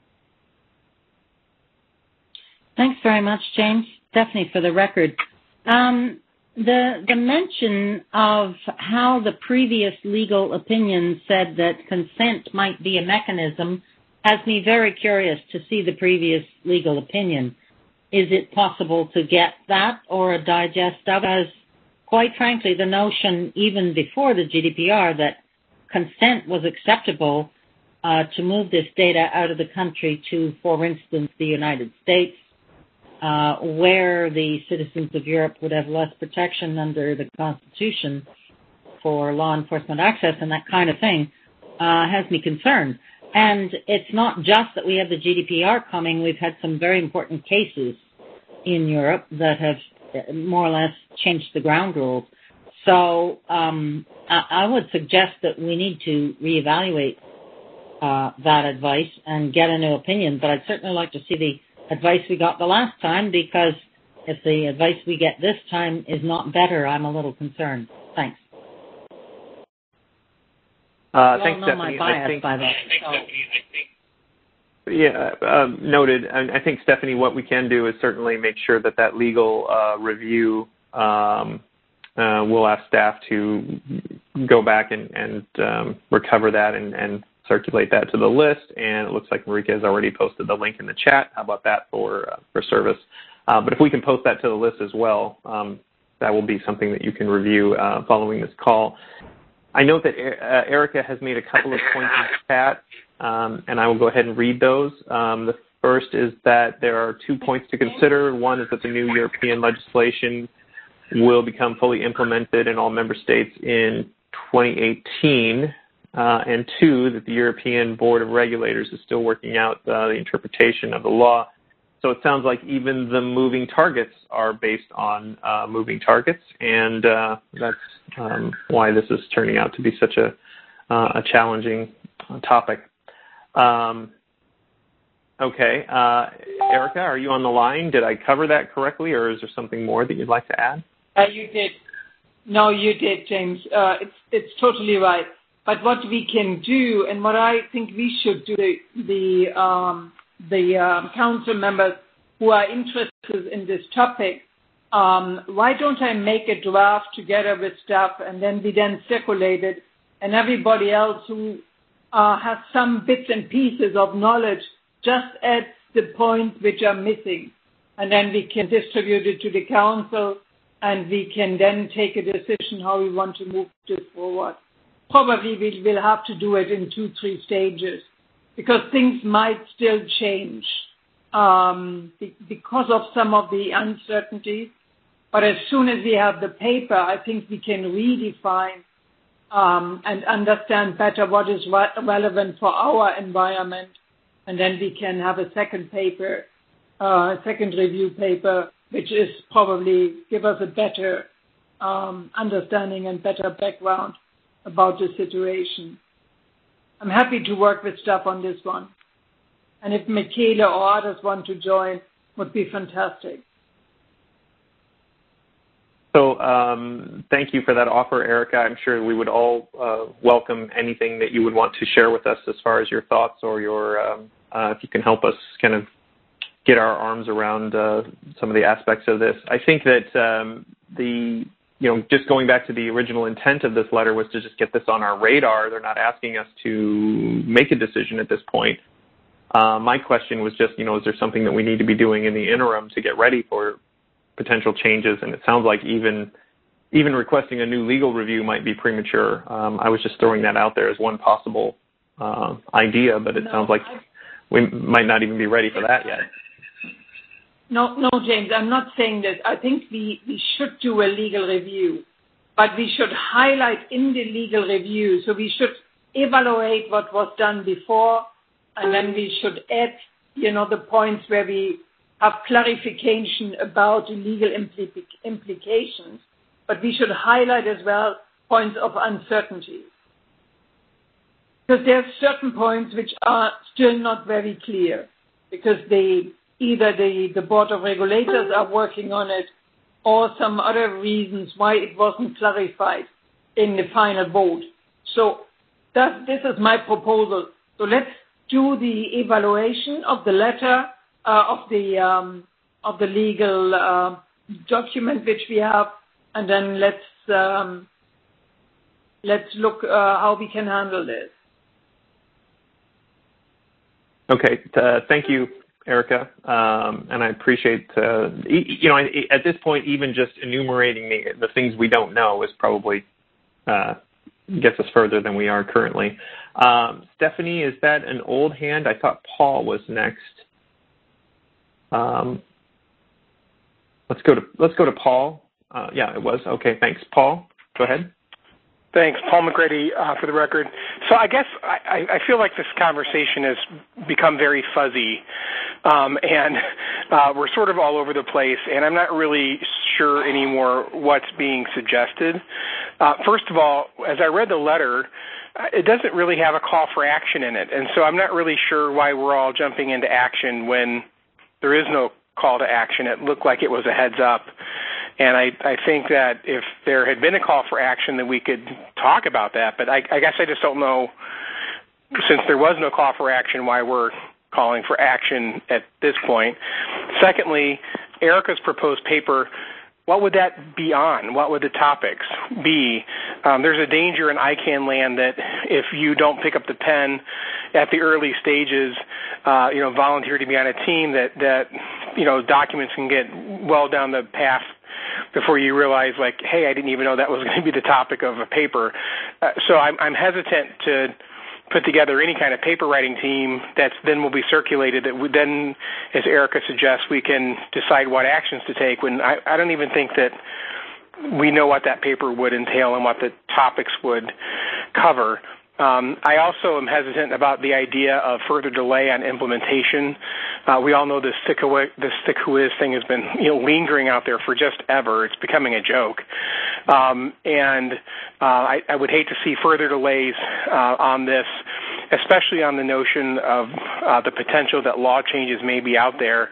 Thanks very much, James. Stephanie, for the record. Um, the, the mention of how the previous legal opinion said that consent might be a mechanism has me very curious to see the previous legal opinion. Is it possible to get that or a digest of it? As, quite frankly, the notion even before the G D P R that consent was acceptable uh, to move this data out of the country to, for instance, the United States, uh, where the citizens of Europe would have less protection under the Constitution for law enforcement access and that kind of thing, uh, has me concerned. And it's not just that we have the G D P R coming. We've had some very important cases in Europe that have more or less changed the ground rules. So um, I, I would suggest that we need to reevaluate uh, that advice and get a new opinion. But I'd certainly like to see the advice we got the last time, because if the advice we get this time is not better, I'm a little concerned. Thanks. Uh, you thanks, all know Stephanie. my bias, I think, by the way. So. Yeah, um, noted. I, I think, Stephanie, what we can do is certainly make sure that that legal uh, review, um, uh, we'll ask staff to go back and, and um, recover that and, and circulate that to the list. And it looks like Marika has already posted the link in the chat. How about that for, uh, for service? Uh, but if we can post that to the list as well, um, that will be something that you can review uh, following this call. I note that uh, Erica has made a couple of points in the chat, um, and I will go ahead and read those. Um, the first is that there are two points to consider. One is that the new European legislation will become fully implemented in all member states in twenty eighteen, uh, and two, that the European Board of Regulators is still working out uh, the interpretation of the law. So it sounds like even the moving targets are based on uh, moving targets, and uh, that's um, why this is turning out to be such a, uh, a challenging topic. Um, okay. Uh, Erica, are you on the line? Did I cover that correctly, or is there something more that you'd like to add? Uh, you did. No, you did, James. Uh, it's, it's totally right. But what we can do, and what I think we should do, the, the um, the um, council members who are interested in this topic, um, why don't I make a draft together with staff, and then we then circulate it, and everybody else who uh, has some bits and pieces of knowledge just adds the points which are missing, and then we can distribute it to the council and we can then take a decision how we want to move this forward. Probably we will have to do it in two, three stages because things might still change um, because of some of the uncertainties. But as soon as we have the paper, I think we can redefine um, and understand better what is re- relevant for our environment. And then we can have a second paper, uh, second review paper, which is probably give us a better um, understanding and better background about the situation. I'm happy to work with staff on this one. And if Michaela or others want to join, would be fantastic. So um, thank you for that offer, Erica. I'm sure we would all uh, welcome anything that you would want to share with us as far as your thoughts or your, um, uh, if you can help us kind of get our arms around uh, some of the aspects of this. I think that um, the, you know, just going back to the original intent of this letter was to just get this on our radar. They're not asking us to make a decision at this point. Uh, my question was just, you know, is there something that we need to be doing in the interim to get ready for potential changes? And it sounds like even even requesting a new legal review might be premature. Um, I was just throwing that out there as one possible uh, idea, but it no, sounds like I, we might not even be ready for that yet. No, no, James, I'm not saying this. I think we, we should do a legal review, but we should highlight in the legal review. So we should evaluate what was done before, and then we should add, you know, the points where we have clarification about the legal impl- implications, but we should highlight as well points of uncertainty. Because there are certain points which are still not very clear, because they, either the, the Board of Regulators are working on it, or some other reasons why it wasn't clarified in the final vote. So that, this is my proposal. So let's do the evaluation of the letter, Uh, of the um, of the legal uh, document which we have, and then let's um, let's look uh, how we can handle this. Okay, uh, thank you, Erica, um, and I appreciate uh, you know at this point even just enumerating the, the things we don't know is probably uh, gets us further than we are currently. Um, Stephanie, is that an old hand? I thought Paul was next. Um, let's go to let's go to Paul. Uh, yeah, it was. Okay, thanks. Paul, go ahead. Thanks. Paul McGrady, uh, for the record. So I guess I, I feel like this conversation has become very fuzzy, um, and uh, we're sort of all over the place, and I'm not really sure anymore what's being suggested. Uh, first of all, as I read the letter, it doesn't really have a call for action in it, and so I'm not really sure why we're all jumping into action when there is no call to action. It looked like it was a heads up. And I, I think that if there had been a call for action, then we could talk about that. But I, I guess I just don't know, since there was no call for action, why we're calling for action at this point. Secondly, Erica's proposed paper, what would that be on? What would the topics be? Um, there's a danger in I CANN land that if you don't pick up the pen at the early stages, uh, you know, volunteer to be on a team, that, that, you know, documents can get well down the path before you realize, like, hey, I didn't even know that was going to be the topic of a paper. Uh, so I'm, I'm hesitant to put together any kind of paper writing team that then will be circulated that would then, as Erica suggests, we can decide what actions to take when I, I don't even think that we know what that paper would entail and what the topics would cover. Um, I also am hesitant about the idea of further delay on implementation. Uh, we all know this stick this stick who is thing has been, you know, lingering out there for just ever. It's becoming a joke, um, and uh, I, I would hate to see further delays uh, on this, especially on the notion of uh, the potential that law changes may be out there.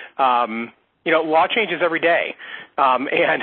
Um, you know, law changes every day. Um, and,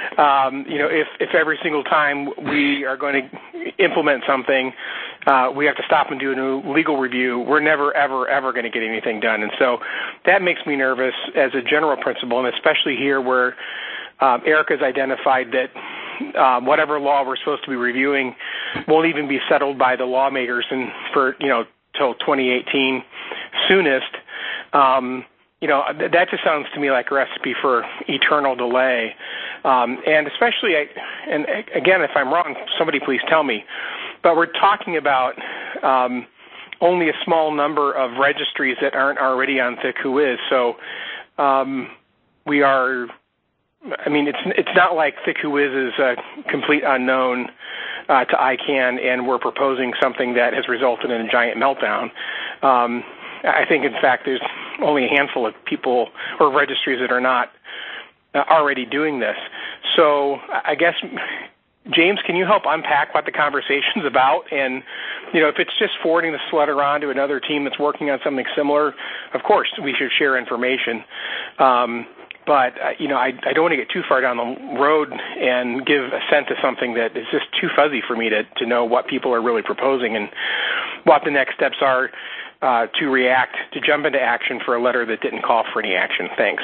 um, you know, if, if every single time we are going to implement something, uh, we have to stop and do a new legal review, we're never, ever, ever going to get anything done. And so that makes me nervous as a general principle, and especially here where um, Erica's identified that uh, whatever law we're supposed to be reviewing won't even be settled by the lawmakers and for, you know, till twenty eighteen soonest. Um, You know, that just sounds to me like a recipe for eternal delay. Um, and especially, I, and again, if I'm wrong, somebody please tell me, but we're talking about um, only a small number of registries that aren't already on ThickWhois. So um, we are, I mean, it's it's not like ThickWhois is a complete unknown uh, to I CANN, and we're proposing something that has resulted in a giant meltdown. Um, I think, in fact, there's only a handful of people or registries that are not uh, already doing this. So I guess, James, can you help unpack what the conversation's about? And, you know, if it's just forwarding this letter on to another team that's working on something similar, of course, we should share information. Um, but, uh, you know, I, I don't want to get too far down the road and give assent to something that is just too fuzzy for me to, to know what people are really proposing and what the next steps are uh, to react, to jump into action for a letter that didn't call for any action. Thanks.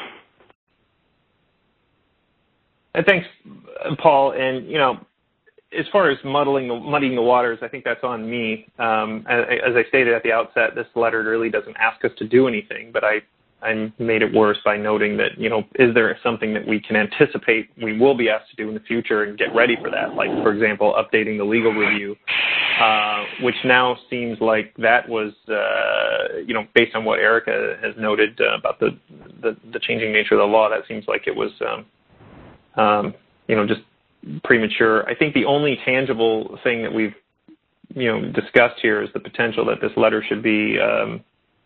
Thanks, Paul. And, you know, as far as muddling, muddying the waters, I think that's on me. Um, as, as I stated at the outset, this letter really doesn't ask us to do anything, but I, I made it worse by noting that, you know, is there something that we can anticipate we will be asked to do in the future and get ready for that? Like, for example, updating the legal review, uh, which now seems like that was, uh, you know, based on what Erica has noted uh, about the, the, the changing nature of the law, that seems like it was, um, Um, you know, just premature. I think the only tangible thing that we've, you know, discussed here is the potential that this letter should be, um,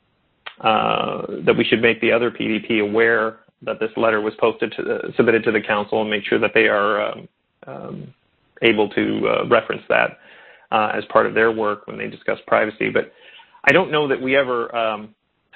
uh, that we should make the other P D P aware that this letter was posted to, uh, submitted to the council and make sure that they are um, um, able to uh, reference that uh, as part of their work when they discuss privacy. But I don't know that we ever, um,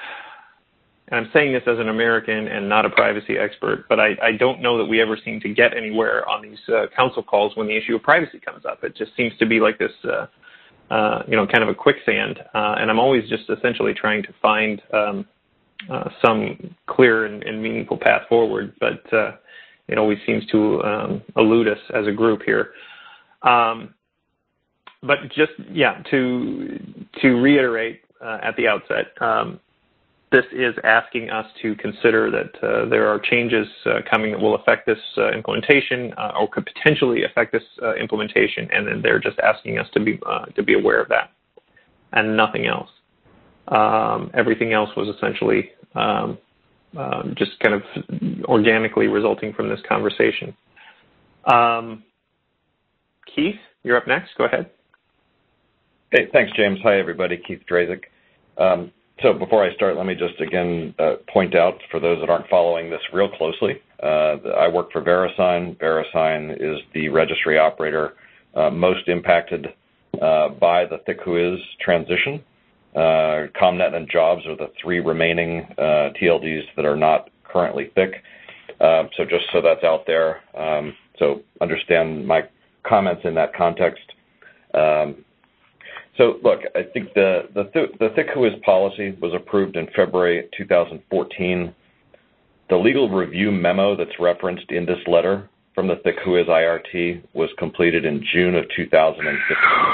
and I'm saying this as an American and not a privacy expert, but I, I don't know that we ever seem to get anywhere on these uh, council calls when the issue of privacy comes up. It just seems to be like this, uh, uh, you know, kind of a quicksand. Uh, and I'm always just essentially trying to find um, uh, some clear and, and meaningful path forward, but uh, it always seems to um, elude us as a group here. Um, but just, yeah, to, to reiterate uh, at the outset, um, this is asking us to consider that uh, there are changes uh, coming that will affect this uh, implementation uh, or could potentially affect this uh, implementation, and then they're just asking us to be uh, to be aware of that and nothing else. Um, everything else was essentially um, uh, just kind of organically resulting from this conversation. Um, Keith, you're up next. Go ahead. Hey, thanks, James. Hi, everybody. Keith Drazik. Um, So before I start, let me just again uh, point out for those that aren't following this real closely, uh, I work for VeriSign. VeriSign is the registry operator uh, most impacted uh, by the ThickWhois transition. Uh, ComNet and Jobs are the three remaining uh, T L Ds that are not currently Thick. Uh, so just so that's out there, um, so understand my comments in that context. Um, So, look, I think the the, the ThickWhois policy was approved in February two thousand fourteen. The legal review memo that's referenced in this letter from the ThickWhois I R T was completed in June of two thousand fifteen.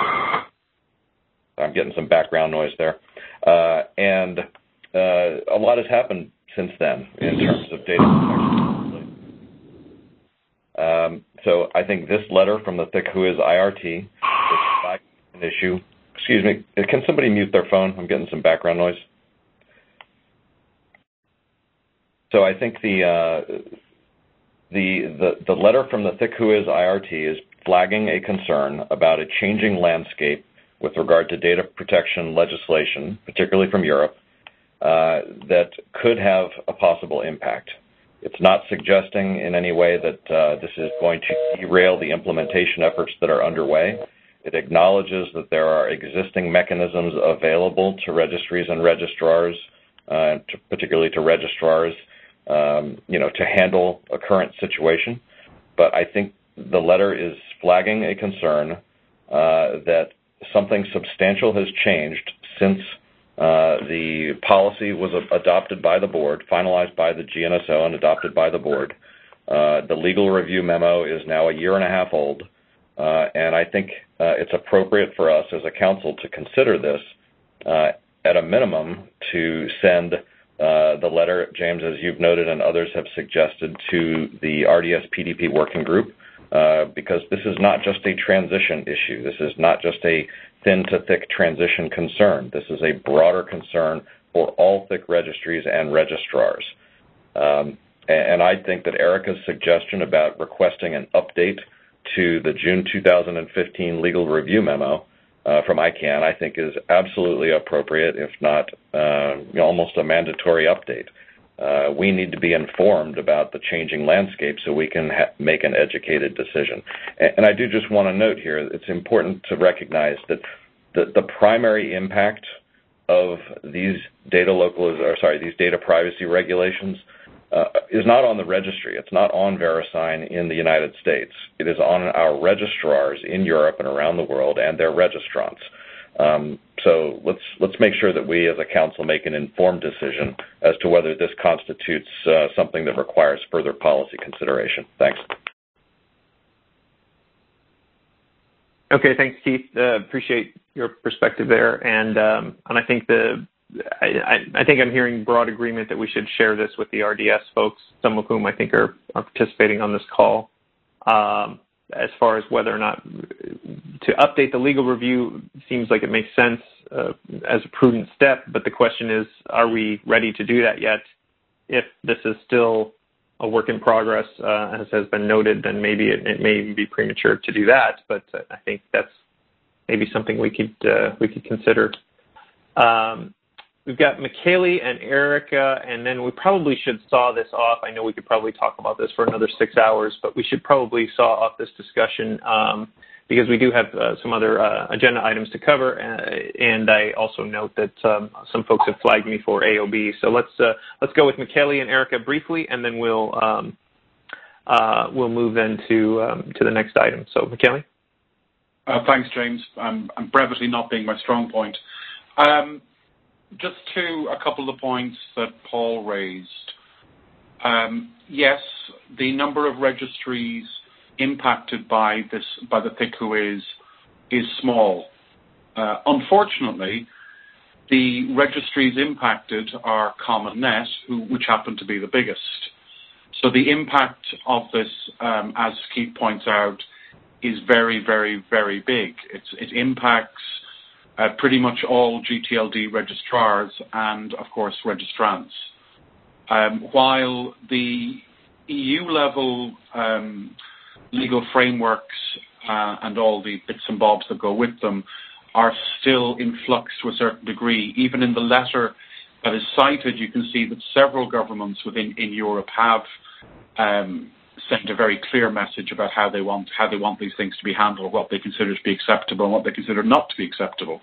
I'm getting some background noise there. Uh, and uh, a lot has happened since then in terms of data protection. Um, so I think this letter from the ThickWhois I R T is an issue. Excuse me, can somebody mute their phone? I'm getting some background noise. So I think the uh, the, the the letter from the ThickWhois I R T is flagging a concern about a changing landscape with regard to data protection legislation, particularly from Europe, uh, that could have a possible impact. It's not suggesting in any way that uh, this is going to derail the implementation efforts that are underway. It acknowledges that there are existing mechanisms available to registries and registrars, uh, to, particularly to registrars, um, you know, to handle a current situation. But I think the letter is flagging a concern uh, that something substantial has changed since uh, the policy was adopted by the board, finalized by the G N S O and adopted by the board. Uh, the legal review memo is now a year and a half old. Uh, and I think uh, it's appropriate for us as a council to consider this, uh, at a minimum, to send uh, the letter, James, as you've noted and others have suggested, to the R D S P D P working group, uh, because this is not just a transition issue. This is not just a thin to thick transition concern. This is a broader concern for all thick registries and registrars. Um, and I think that Erica's suggestion about requesting an update to the June two thousand fifteen legal review memo uh, from I CANN, I think is absolutely appropriate, if not uh, almost a mandatory update. Uh, we need to be informed about the changing landscape so we can ha- make an educated decision. And, and I do just want to note here, it's important to recognize that the, the primary impact of these data localiz- or sorry, these data privacy regulations uh, is not on the registry. It's not on VeriSign in the United States. It is on our registrars in Europe and around the world and their registrants. Um, so let's let's make sure that we as a council make an informed decision as to whether this constitutes uh, something that requires further policy consideration. Thanks. Okay, thanks, Keith. Uh, appreciate your perspective there, and um, and I think the I, I, I think I'm hearing broad agreement that we should share this with the R D S folks, some of whom I think are, are participating on this call. Um, as far as whether or not to update the legal review seems like it makes sense uh, as a prudent step, but the question is, are we ready to do that yet? If this is still a work in progress, uh, as has been noted, then maybe it, it may even be premature to do that, but uh, I think that's maybe something we could uh, we could consider. Um, We've got Michele and Erica, and then we probably should saw this off. I know we could probably talk about this for another six hours, but we should probably saw off this discussion um, because we do have uh, some other uh, agenda items to cover, uh, and I also note that um, some folks have flagged me for A O B. So let's uh, let's go with Michele and Erica briefly, and then we'll um, uh, we'll move then to um, to the next item. So Michele. Uh, thanks, James. Um, and brevity not being my strong point. Um, Just to a couple of the points that Paul raised. Um, yes, the number of registries impacted by this, by the thick W H O is, is small. Uh, unfortunately, the registries impacted are CommonNet, who, which happen to be the biggest. So the impact of this, um, as Keith points out, is very, very, very big. It's, it impacts Uh, pretty much all G T L D registrars and, of course, registrants. Um, while the E U-level um, legal frameworks uh, and all the bits and bobs that go with them are still in flux to a certain degree, even in the letter that is cited, you can see that several governments within in Europe have um, sent a very clear message about how they want how they want these things to be handled, what they consider to be acceptable, and what they consider not to be acceptable.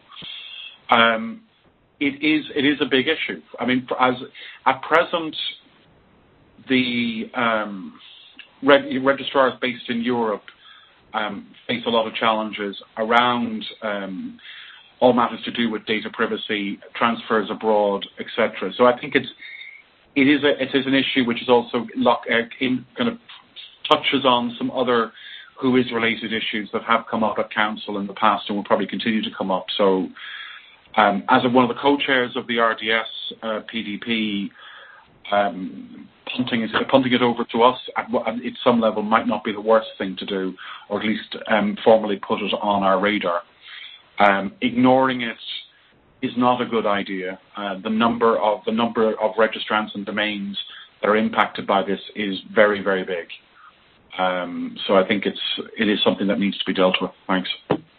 Um, it is it is a big issue. I mean, as at present, the um, reg- registrars based in Europe um, face a lot of challenges around um, all matters to do with data privacy, transfers abroad, et cetera. So I think it's it is a, it is an issue which is also lock, uh, in, kind of touches on some other W H O is-related issues that have come up at Council in the past and will probably continue to come up. So um, as one of the co-chairs of the R D S uh, P D P, um, punting, it, punting it over to us at, at some level might not be the worst thing to do, or at least um, formally put it on our radar. Um, ignoring it is not a good idea. Uh, the number of the number of registrants and domains that are impacted by this is very, very big. Um, so I think it's it is something that needs to be dealt with. Thanks.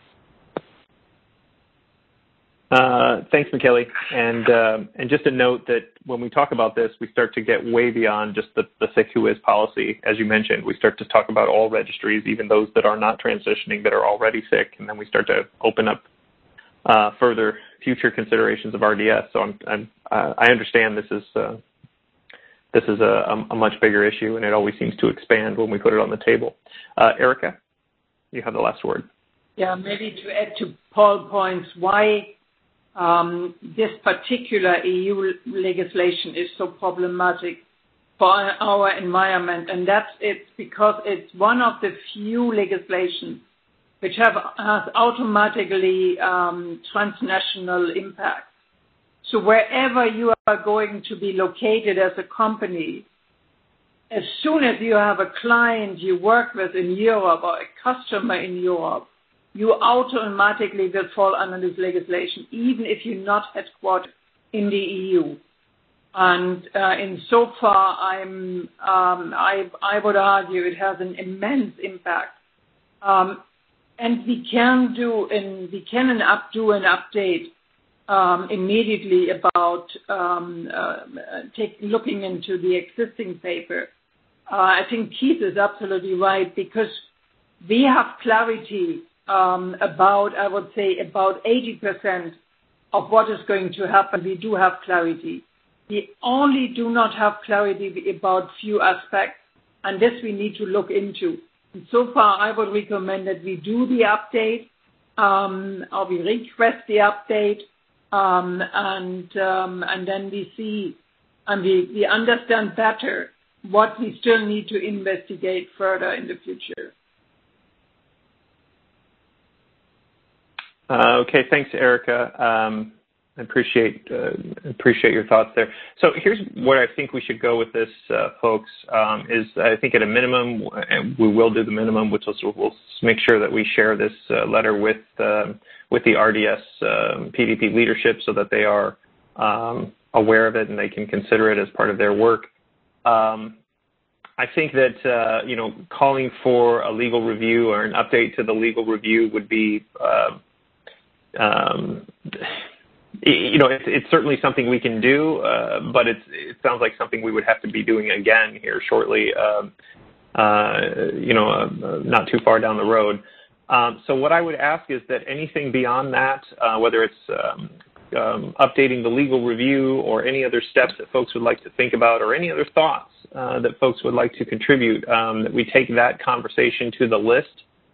Uh, thanks, Michele. And uh, and just a note that when we talk about this, we start to get way beyond just the, the thick W H O is policy. As you mentioned, we start to talk about all registries, even those that are not transitioning, that are already thick, and then we start to open up uh, further future considerations of R D S. So I'm, I'm, uh, I understand this is uh, this is a, a much bigger issue, and it always seems to expand when we put it on the table. Uh, Erica, you have the last word. Yeah, maybe to add to Paul's points, why um, this particular E U legislation is so problematic for our environment, and that's it's because it's one of the few legislations which have has automatically um, transnational impact. So wherever you are going to be located as a company, as soon as you have a client you work with in Europe or a customer in Europe, you automatically will fall under this legislation, even if you're not headquartered in the E U. And uh, in so far, I'm, um, I, I would argue it has an immense impact. Um, and we can do, and we can and up do an update um, immediately about um, uh, take, looking into the existing paper. Uh, I think Keith is absolutely right, because we have clarity um, about, I would say, about eighty percent of what is going to happen. We do have clarity. We only do not have clarity about few aspects, and this we need to look into. And so far, I would recommend that we do the update, um, or we request the update, um, and um, and then we see and we, we understand better what we still need to investigate further in the future. Uh, okay, thanks, Erica. Um, I appreciate uh, appreciate your thoughts there. So here's where I think we should go with this, uh, folks. Um, is I think at a minimum, and we will do the minimum, which is we'll make sure that we share this uh, letter with um, with the R D S um, P D P leadership so that they are um, aware of it and they can consider it as part of their work. Um, I think that uh, you know calling for a legal review or an update to the legal review would be. Uh, um, You know, it's, it's certainly something we can do, uh, but it's, it sounds like something we would have to be doing again here shortly, um, uh, you know, uh, not too far down the road. Um, so what I would ask is that anything beyond that, uh, whether it's um, um, updating the legal review or any other steps that folks would like to think about or any other thoughts uh, that folks would like to contribute, um, that we take that conversation to the list.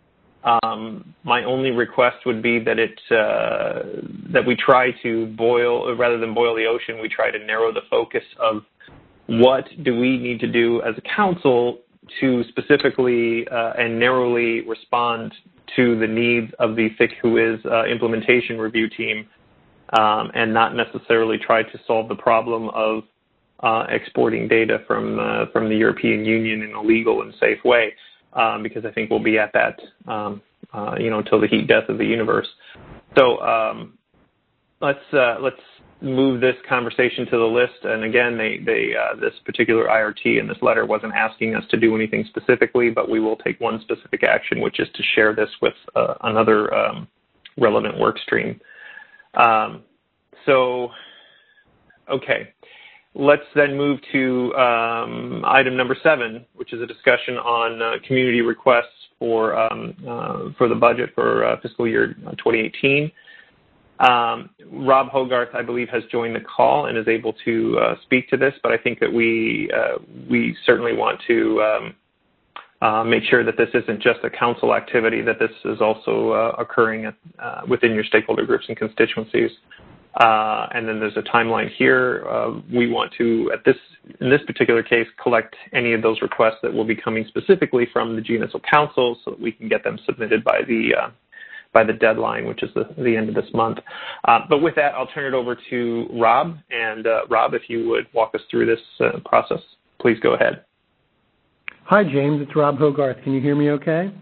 Um, my only request would be that it uh, that we try to boil, rather than boil the ocean, we try to narrow the focus of what do we need to do as a council to specifically uh, and narrowly respond to the needs of the Thick Whois uh, implementation review team, um, and not necessarily try to solve the problem of uh, exporting data from uh, from the European Union in a legal and safe way. Um, because I think we'll be at that, um, uh, you know, until the heat death of the universe. So um, let's uh, let's move this conversation to the list. And again, they they uh, this particular I R T in this letter wasn't asking us to do anything specifically, but we will take one specific action, which is to share this with uh, another um, relevant work stream. Um, so, okay. Let's then move to um, item number seven, which is a discussion on uh, community requests for um, uh, for the budget for uh, fiscal year twenty eighteen. Um, Rob Hogarth, I believe, has joined the call and is able to uh, speak to this, but I think that we uh, we certainly want to um, uh, make sure that this isn't just a council activity, that this is also uh, occurring at, uh, within your stakeholder groups and constituencies. Uh, and then there's a timeline here. Uh, we want to, at this, in this particular case, collect any of those requests that will be coming specifically from the G N S O Council so that we can get them submitted by the uh, by the deadline, which is the, the end of this month. Uh, but with that, I'll turn it over to Rob. And uh, Rob, if you would walk us through this uh, process, please go ahead. Hi, James. It's Rob Hogarth. Can you hear me okay?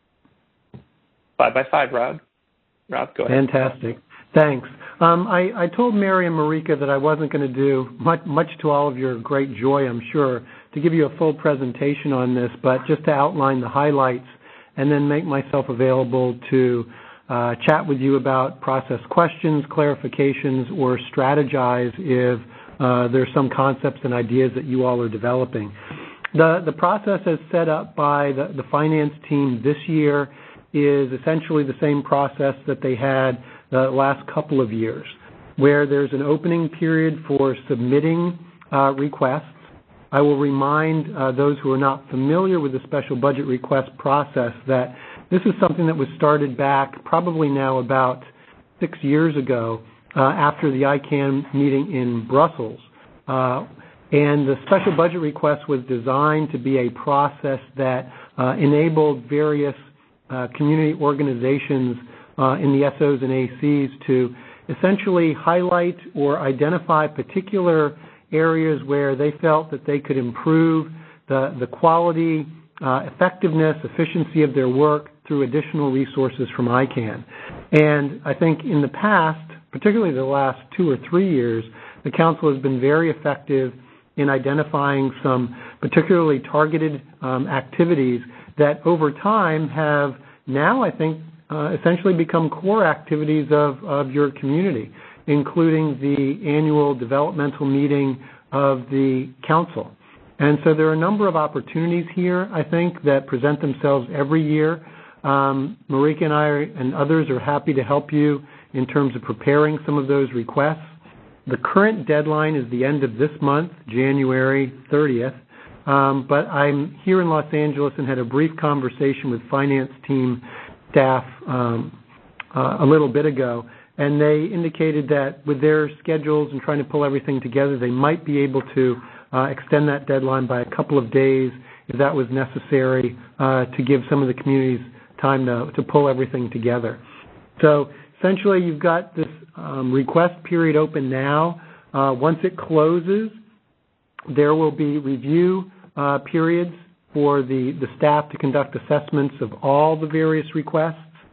Five by five, Rob. Rob, go ahead. Fantastic. Thanks. Um, I, I told Mary and Marika that I wasn't going to do much, much to all of your great joy, I'm sure, to give you a full presentation on this, but just to outline the highlights and then make myself available to uh, chat with you about process questions, clarifications, or strategize if uh, there's some concepts and ideas that you all are developing. The, the process as set up by the, the finance team this year is essentially the same process that they had the last couple of years, where there's an opening period for submitting uh, requests. I will remind uh, those who are not familiar with the special budget request process that this is something that was started back probably now about six years ago uh, after the I CANN meeting in Brussels. Uh, and the special budget request was designed to be a process that uh, enabled various uh, community organizations Uh, in the S Os and A Cs to essentially highlight or identify particular areas where they felt that they could improve the, the quality, uh, effectiveness, efficiency of their work through additional resources from I CAN. And I think in the past, particularly the last two or three years, the Council has been very effective in identifying some particularly targeted um, activities that over time have now, I think, uh, essentially become core activities of, of your community, including the annual developmental meeting of the Council. And so there are a number of opportunities here, I think, that present themselves every year. Um, Marika and I are, and others are happy to help you in terms of preparing some of those requests. The current deadline is the end of this month, January thirtieth, um, but I'm here in Los Angeles and had a brief conversation with finance team staff um, uh, a little bit ago, and they indicated that with their schedules and trying to pull everything together, they might be able to uh, extend that deadline by a couple of days if that was necessary uh, to give some of the communities time to, to pull everything together. So essentially, you've got this um, request period open now. Uh, once it closes, there will be review uh, periods for the, the staff to conduct assessments of all the various requests.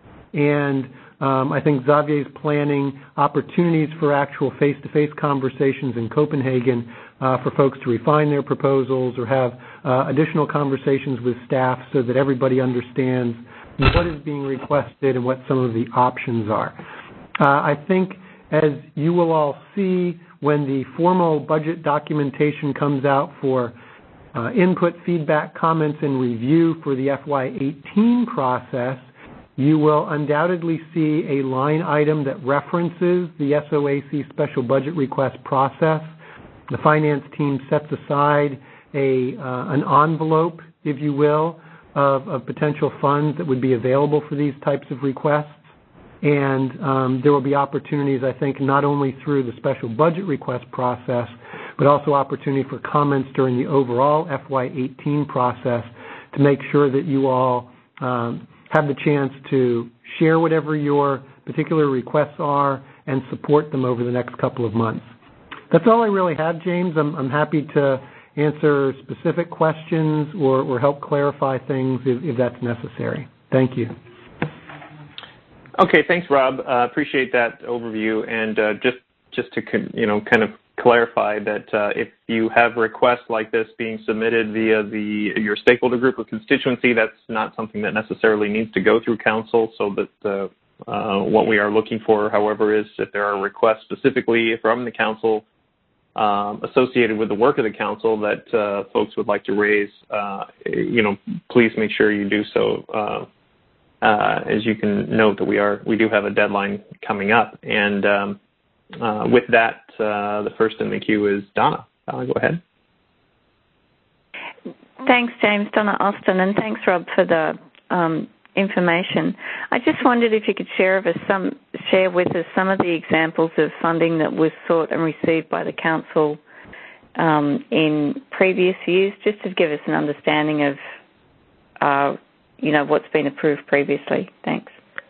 And um, I think Xavier's planning opportunities for actual face-to-face conversations in Copenhagen uh, for folks to refine their proposals or have uh, additional conversations with staff so that everybody understands what is being requested and what some of the options are. Uh, I think as you will all see when the formal budget documentation comes out for uh, input, feedback, comments, and review for the F Y eighteen process, you will undoubtedly see a line item that references the S O A C special budget request process. The finance team sets aside a uh, an envelope, if you will, Of, of potential funds that would be available for these types of requests. And um, there will be opportunities, I think, not only through the special budget request process, but also opportunity for comments during the overall F Y eighteen process to make sure that you all um, have the chance to share whatever your particular requests are and support them over the next couple of months. That's all I really have, James. I'm, I'm happy to answer specific questions or, or help clarify things if, if that's necessary. Thank you. Okay, thanks, Rob. Uh, appreciate that overview. And uh, just just to you know kind of clarify that uh, if you have requests like this being submitted via the your stakeholder group or constituency, that's not something that necessarily needs to go through council. So that uh, uh, what we are looking for, however, is if there are requests specifically from the council Um, associated with the work of the council that uh, folks would like to raise, uh, you know, please make sure you do so. Uh, uh, as you can note, that we are we do have a deadline coming up, and um, uh, with that, uh, the first in the queue is Donna. Donna, go ahead. Thanks, James. Donna Austin, and thanks, Rob, for the um, information. I just wondered if you could share with us some share with us some of the examples of funding that was sought and received by the council um, in previous years, just to give us an understanding of, uh, you know, what's been approved previously. Thanks.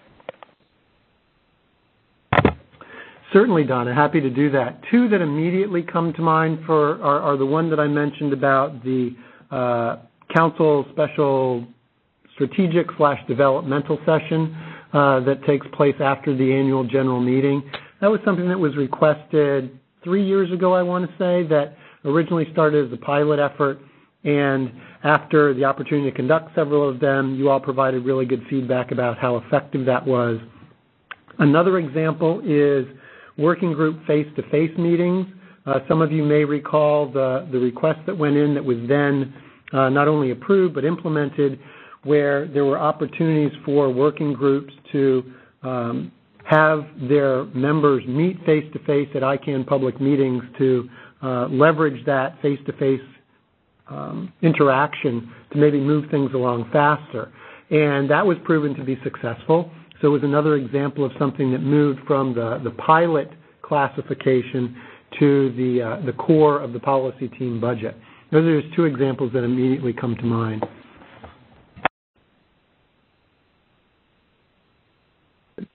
Certainly, Donna. Happy to do that. Two that immediately come to mind for are, are the one that I mentioned about the uh, council special strategic slash developmental session uh, that takes place after the annual general meeting. That was something that was requested three years ago, I want to say, that originally started as a pilot effort, and after the opportunity to conduct several of them, you all provided really good feedback about how effective that was. Another example is working group face-to-face meetings. Uh, some of you may recall the, the request that went in that was then uh, not only approved but implemented, where there were opportunities for working groups to um, have their members meet face-to-face at I CAN public meetings to uh, leverage that face-to-face um, interaction to maybe move things along faster. And that was proven to be successful. So it was another example of something that moved from the, the pilot classification to the, uh, the core of the policy team budget. Those are just two examples that immediately come to mind.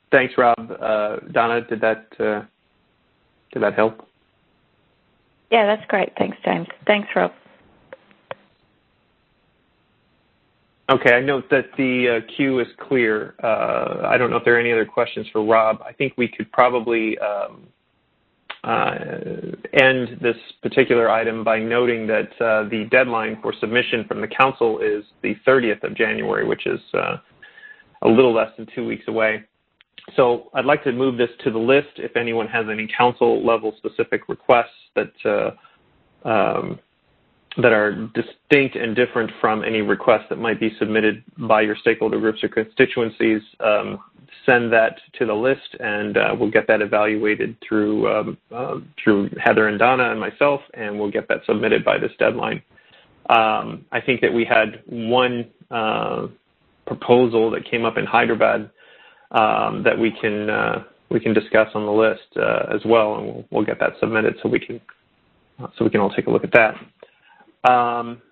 thanks, Rob. Uh, Donna, did that uh, did that help? Yeah, that's great. Thanks, James. Thanks, Rob. Okay, I note that the uh, queue is clear. Uh, I don't know if there are any other questions for Rob. I think we could probably um, uh, end this particular item by noting that uh, the deadline for submission from the council is the thirtieth of January, which is uh, a little less than two weeks away. So I'd like to move this to the list if anyone has any council-level specific requests that uh, um, that are distinct and different from any requests that might be submitted by your stakeholder groups or constituencies. Um, send that to the list, and uh, we'll get that evaluated through um, uh, through Heather and Donna and myself, and we'll get that submitted by this deadline. Um, I think that we had one uh, proposal that came up in Hyderabad um, that we can uh, we can discuss on the list uh, as well, and we'll, we'll get that submitted so we can so we can all take a look at that. Um,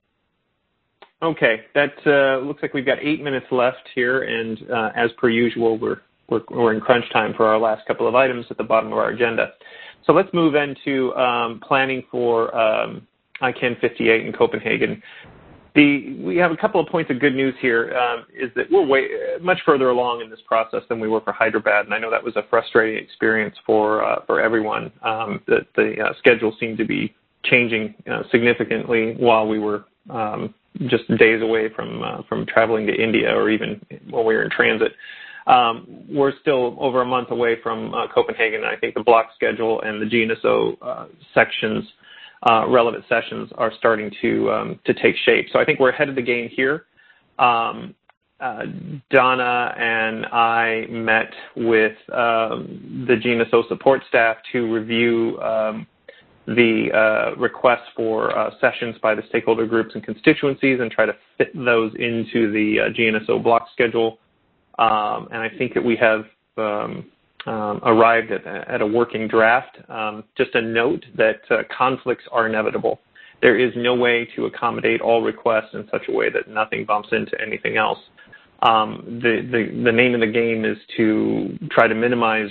okay, that uh, looks like we've got eight minutes left here, and uh, as per usual, we're, we're we're in crunch time for our last couple of items at the bottom of our agenda. So let's move into um, planning for um, I CAN fifty-eight in Copenhagen. The we have a couple of points of good news here. Um, is that we're way much further along in this process than we were for Hyderabad, and I know that was a frustrating experience for uh, for everyone. Um, that the uh, schedule seemed to be changing uh, significantly while we were um, just days away from uh, from traveling to India, or even while we were in transit. Um, we're still over a month away from uh, Copenhagen. I think the block schedule and the G N S O uh, sections, uh, relevant sessions, are starting to um, to take shape. So I think we're ahead of the game here. Um, uh, Donna and I met with um, the G N S O support staff to review um, the uh, requests for uh, sessions by the stakeholder groups and constituencies and try to fit those into the uh, G N S O block schedule. Um, and I think that we have um, um, arrived at, at a working draft. Um, just a note that uh, conflicts are inevitable. There is no way to accommodate all requests in such a way that nothing bumps into anything else. Um, the, the, the name of the game is to try to minimize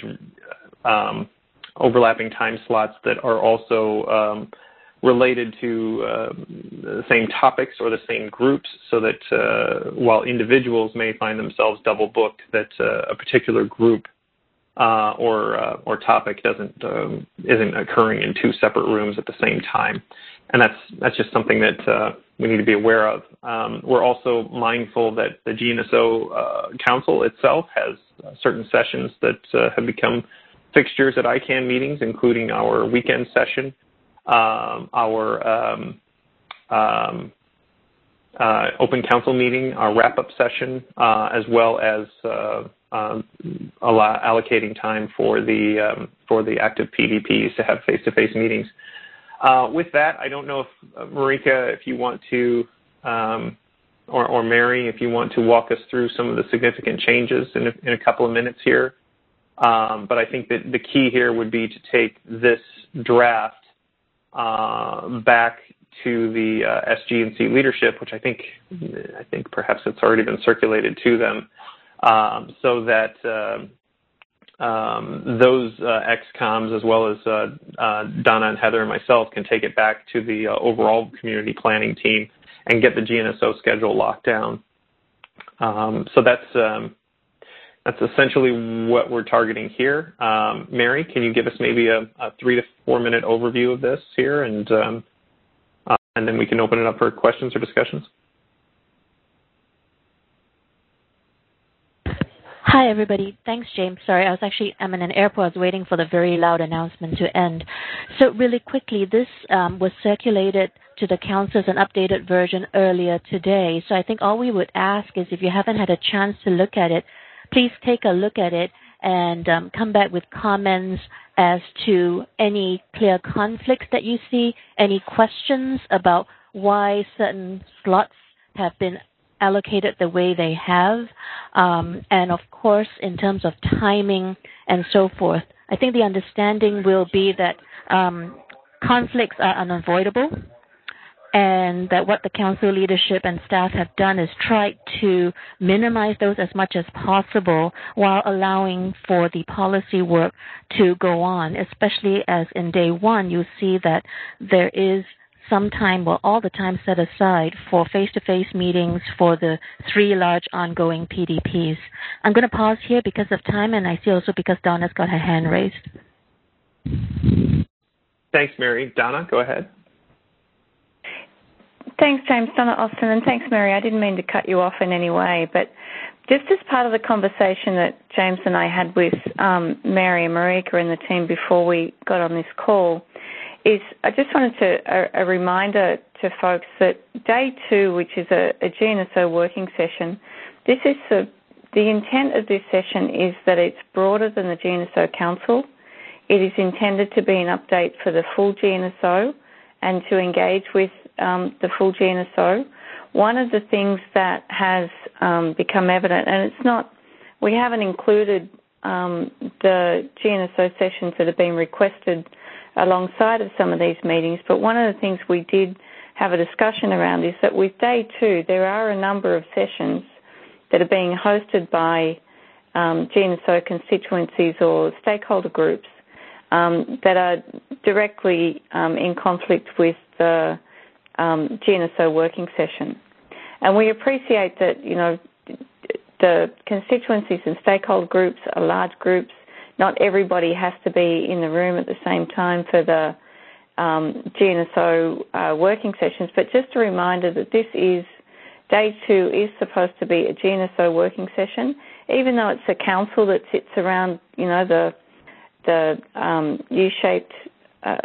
um, overlapping time slots that are also um, related to uh, the same topics or the same groups, so that uh, while individuals may find themselves double booked, that uh, a particular group uh, or uh, or topic doesn't um, isn't occurring in two separate rooms at the same time, and that's that's just something that uh, we need to be aware of. Um, we're also mindful that the G N S O uh, Council itself has uh, certain sessions that uh, have become fixtures at I CAN meetings, including our weekend session, um, our um, um, uh, open council meeting, our wrap-up session, uh, as well as uh, um, allow, allocating time for the um, for the active P D Ps to have face-to-face meetings. Uh, with that, I don't know if uh, Marika, if you want to, um, or, or Mary, if you want to walk us through some of the significant changes in a, in a couple of minutes here. Um, but I think that the key here would be to take this draft uh, back to the uh, S G and C leadership, which I think I think perhaps it's already been circulated to them, um, so that uh, um, those uh, X COMs, as well as uh, uh, Donna and Heather and myself, can take it back to the uh, overall community planning team and get the G N S O schedule locked down. Um, so that's um, That's essentially what we're targeting here. Um, Mary, can you give us maybe a, a three to four minute overview of this here, and um, uh, and then we can open it up for questions or discussions. Hi, everybody. Thanks, James. Sorry, I was actually, I'm in an airport. I was waiting for the very loud announcement to end. So really quickly, this um, was circulated to the council as an updated version earlier today. So I think all we would ask is, if you haven't had a chance to look at it, please take a look at it and um, come back with comments as to any clear conflicts that you see, any questions about why certain slots have been allocated the way they have, um, and of course, in terms of timing and so forth. I think the understanding will be that um, conflicts are unavoidable, and that what the council leadership and staff have done is tried to minimize those as much as possible while allowing for the policy work to go on, especially as in day one you see that there is some time, well, all the time set aside for face-to-face meetings for the three large ongoing P D Ps. I'm going to pause here because of time, and I see also because Donna's got her hand raised. Thanks, Mary. Donna, go ahead. Thanks, James. Donna Austin, and thanks, Mary. I didn't mean to cut you off in any way, but just as part of the conversation that James and I had with um, Mary and Marika and the team before we got on this call, is I just wanted to, a, a reminder to folks that day two, which is a, a G N S O working session, this is a, the intent of this session is that it's broader than the G N S O Council. It is intended to be an update for the full G N S O and to engage with um, the full G N S O. One of the things that has um, become evident, and it's not, we haven't included um, the G N S O sessions that have been requested alongside of some of these meetings, but one of the things we did have a discussion around is that with day two, there are a number of sessions that are being hosted by um, G N S O constituencies or stakeholder groups um, that are directly um, in conflict with the um, G N S O working session. And we appreciate that, you know, the constituencies and stakeholder groups are large groups. Not everybody has to be in the room at the same time for the um, G N S O uh, working sessions, but just a reminder that this is, day two is supposed to be a G N S O working session, even though it's a council that sits around, you know, the the um, U-shaped uh,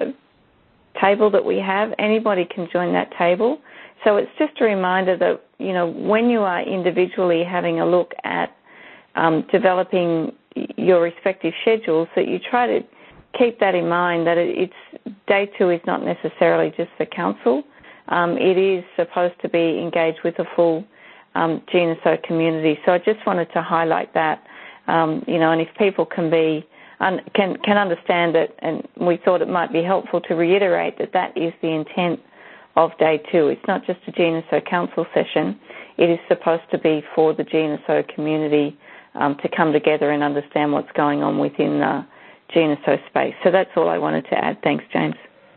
table that we have. Anybody can join that table. So it's just a reminder that, you know, when you are individually having a look at um, developing your respective schedules, that you try to keep that in mind, that it's day two is not necessarily just the council. Um, it is supposed to be engaged with a full um, G N S O community. So I just wanted to highlight that, um, you know, and if people can be un, can can understand it, and we thought it might be helpful to reiterate that that is the intent of day two. It's not just a G N S O council session. It is supposed to be for the G N S O community um, to come together and understand what's going on within the G N S O space. So that's all I wanted to add. Thanks, James.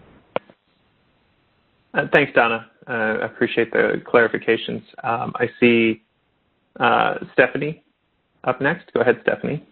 Uh, thanks, Donna. Uh, I appreciate the clarifications. Um, I see uh, Stephanie up next. Go ahead, Stephanie.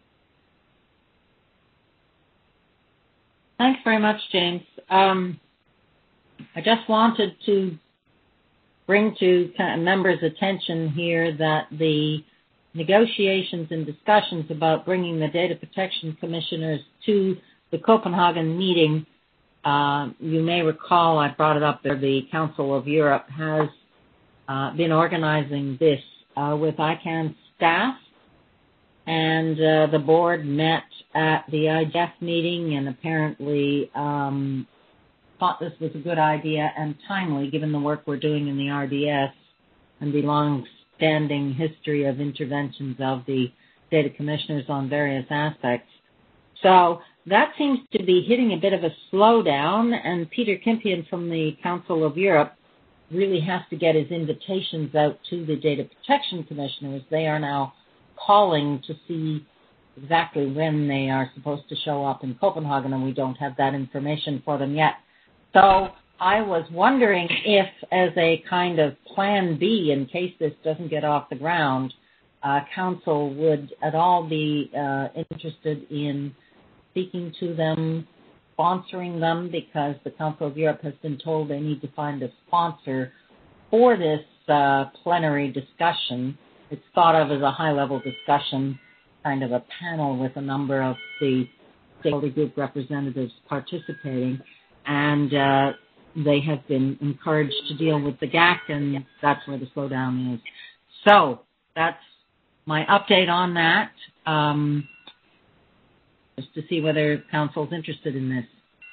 Thanks very much, James. Um, I just wanted to bring to kind of members' attention here that the negotiations and discussions about bringing the data protection commissioners to the Copenhagen meeting, uh, you may recall I brought it up there, the Council of Europe has uh, been organizing this uh, with I CANN staff, and uh, the board met at the I G F meeting and apparently um, thought this was a good idea and timely given the work we're doing in the R D S and the long-standing history of interventions of the data commissioners on various aspects. So that seems to be hitting a bit of a slowdown, and Peter Kimpian from the Council of Europe really has to get his invitations out to the data protection commissioners. They are now calling to see exactly when they are supposed to show up in Copenhagen, and we don't have that information for them yet. So I was wondering if, as a kind of plan B, in case this doesn't get off the ground, uh, Council would at all be uh, interested in speaking to them, sponsoring them, because the Council of Europe has been told they need to find a sponsor for this uh, plenary discussion. It's thought of as a high-level discussion, kind of a panel with a number of the stakeholder group representatives participating, and uh, they have been encouraged to deal with the G A C, and that's where the slowdown is. So that's my update on that, um, just to see whether Council's interested in this.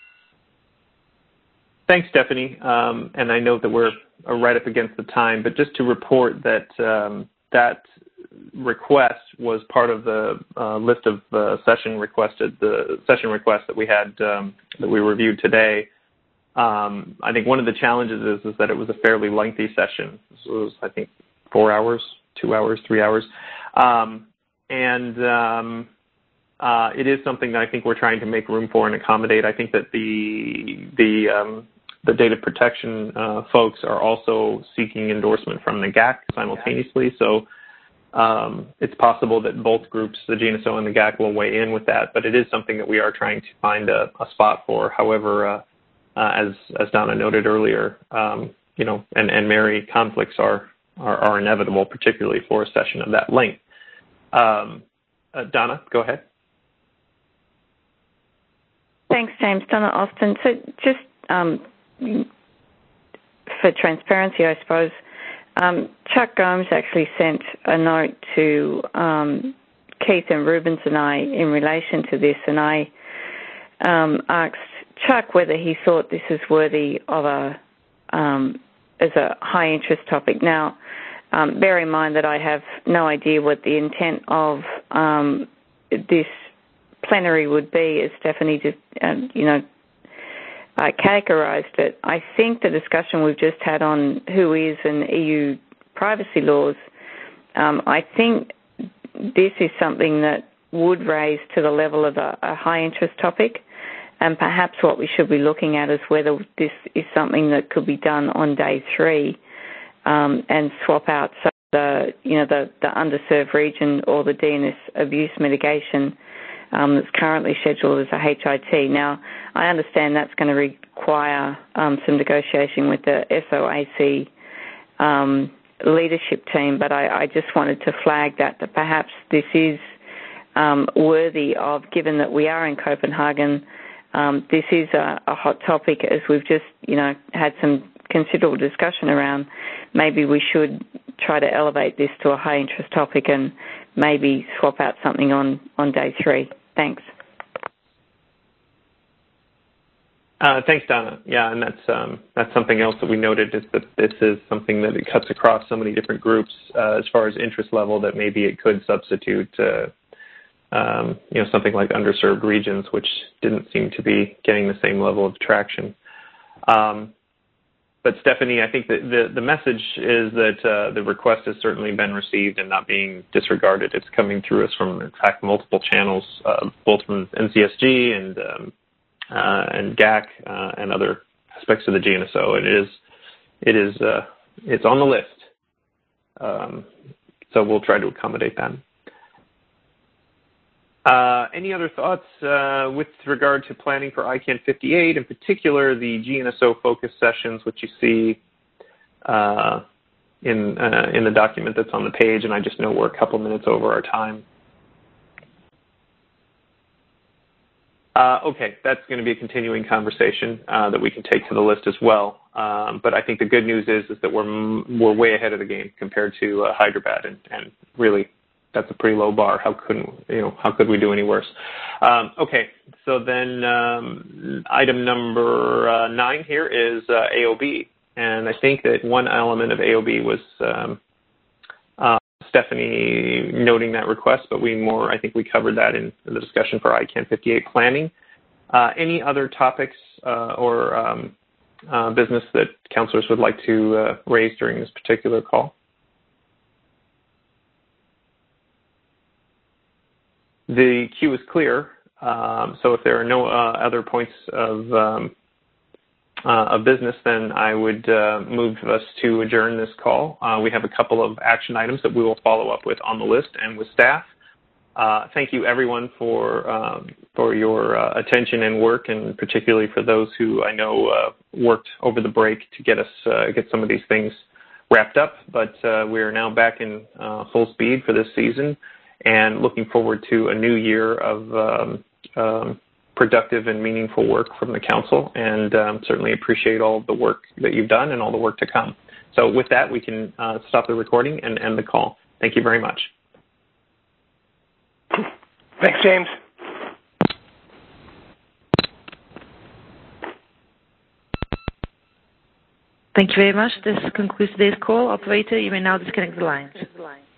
Thanks, Stephanie. Um, and I know that we're right up against the time, but just to report that um, that request was part of the uh, list of uh, session requested, the session requests that we had, um, that we reviewed today. Um, I think one of the challenges is, is that it was a fairly lengthy session. It was, I think, four hours, two hours, three hours. Um, and um, uh, it is something that I think we're trying to make room for and accommodate. I think that the the um, the data protection uh, folks are also seeking endorsement from the G A C simultaneously. So um, it's possible that both groups, the G N S O and the G A C, will weigh in with that. But it is something that we are trying to find a, a spot for. However, uh, uh, as as Donna noted earlier, um, you know, and, and Mary, conflicts are, are are inevitable, particularly for a session of that length. Um, uh, Donna, go ahead. Thanks, James. Donna Austin. So just um, for transparency, I suppose, um, Chuck Gomes actually sent a note to um, Keith and Rubens and I in relation to this, and I um, asked Chuck whether he thought this is worthy of a, um, as a high interest topic. Now, um, bear in mind that I have no idea what the intent of um, this plenary would be, as Stephanie just, uh, you know, uh, categorized it. I think the discussion we've just had on who is and E U privacy laws, um, I think this is something that would raise to the level of a, a high interest topic. And perhaps what we should be looking at is whether this is something that could be done on day three um, and swap out some of the, you know, the, the underserved region or the D N S abuse mitigation um, that's currently scheduled as a H I T. Now, I understand that's going to require um, some negotiation with the S O A C um, leadership team, but I, I just wanted to flag that, that perhaps this is um, worthy of, given that we are in Copenhagen. Um, this is a, a hot topic, as we've just, you know, had some considerable discussion around. Maybe we should try to elevate this to a high interest topic and maybe swap out something on, on day three. Thanks. Uh, thanks, Donna. Yeah, and that's um, that's something else that we noted, is that this is something that it cuts across so many different groups uh, as far as interest level that maybe it could substitute uh, Um, you know, something like underserved regions, which didn't seem to be getting the same level of traction. Um, but Stephanie, I think that the, the message is that uh, the request has certainly been received and not being disregarded. It's coming through us from, in fact, multiple channels, uh, both from N C S G and um, uh, and G A C uh, and other aspects of the G N S O. And it is, it is, uh, it's on the list. Um, so we'll try to accommodate that. Uh, any other thoughts uh, with regard to planning for I CAN fifty-eight, in particular the G N S O focus sessions, which you see uh, in uh, in the document that's on the page, and I just know we're a couple minutes over our time. Uh, okay, that's going to be a continuing conversation uh, that we can take to the list as well. Um, but I think the good news is is that we're we're way ahead of the game compared to uh, Hyderabad, and, and really. That's a pretty low bar. How couldn't you know? How could we do any worse? Um, okay, so then um, item number uh, nine here is uh, A O B, and I think that one element of A O B was um, uh, Stephanie noting that request, but we more I think we covered that in the discussion for I CAN fifty-eight planning. Uh, any other topics uh, or um, uh, business that councillors would like to uh, raise during this particular call? The queue is clear, um, so if there are no uh, other points of, um, uh, of business, then I would uh, move us to adjourn this call. Uh, we have a couple of action items that we will follow up with on the list and with staff. Uh, thank you, everyone, for um, for your uh, attention and work, and particularly for those who I know uh, worked over the break to get us uh, get some of these things wrapped up. But uh, we are now back in uh, full speed for this season, and looking forward to a new year of um, um, productive and meaningful work from the Council, and um, certainly appreciate all of the work that you've done and all the work to come. So with that, we can uh, stop the recording and end the call. Thank you very much. Thanks, James. Thank you very much. This concludes today's call. Operator, you may now disconnect the lines.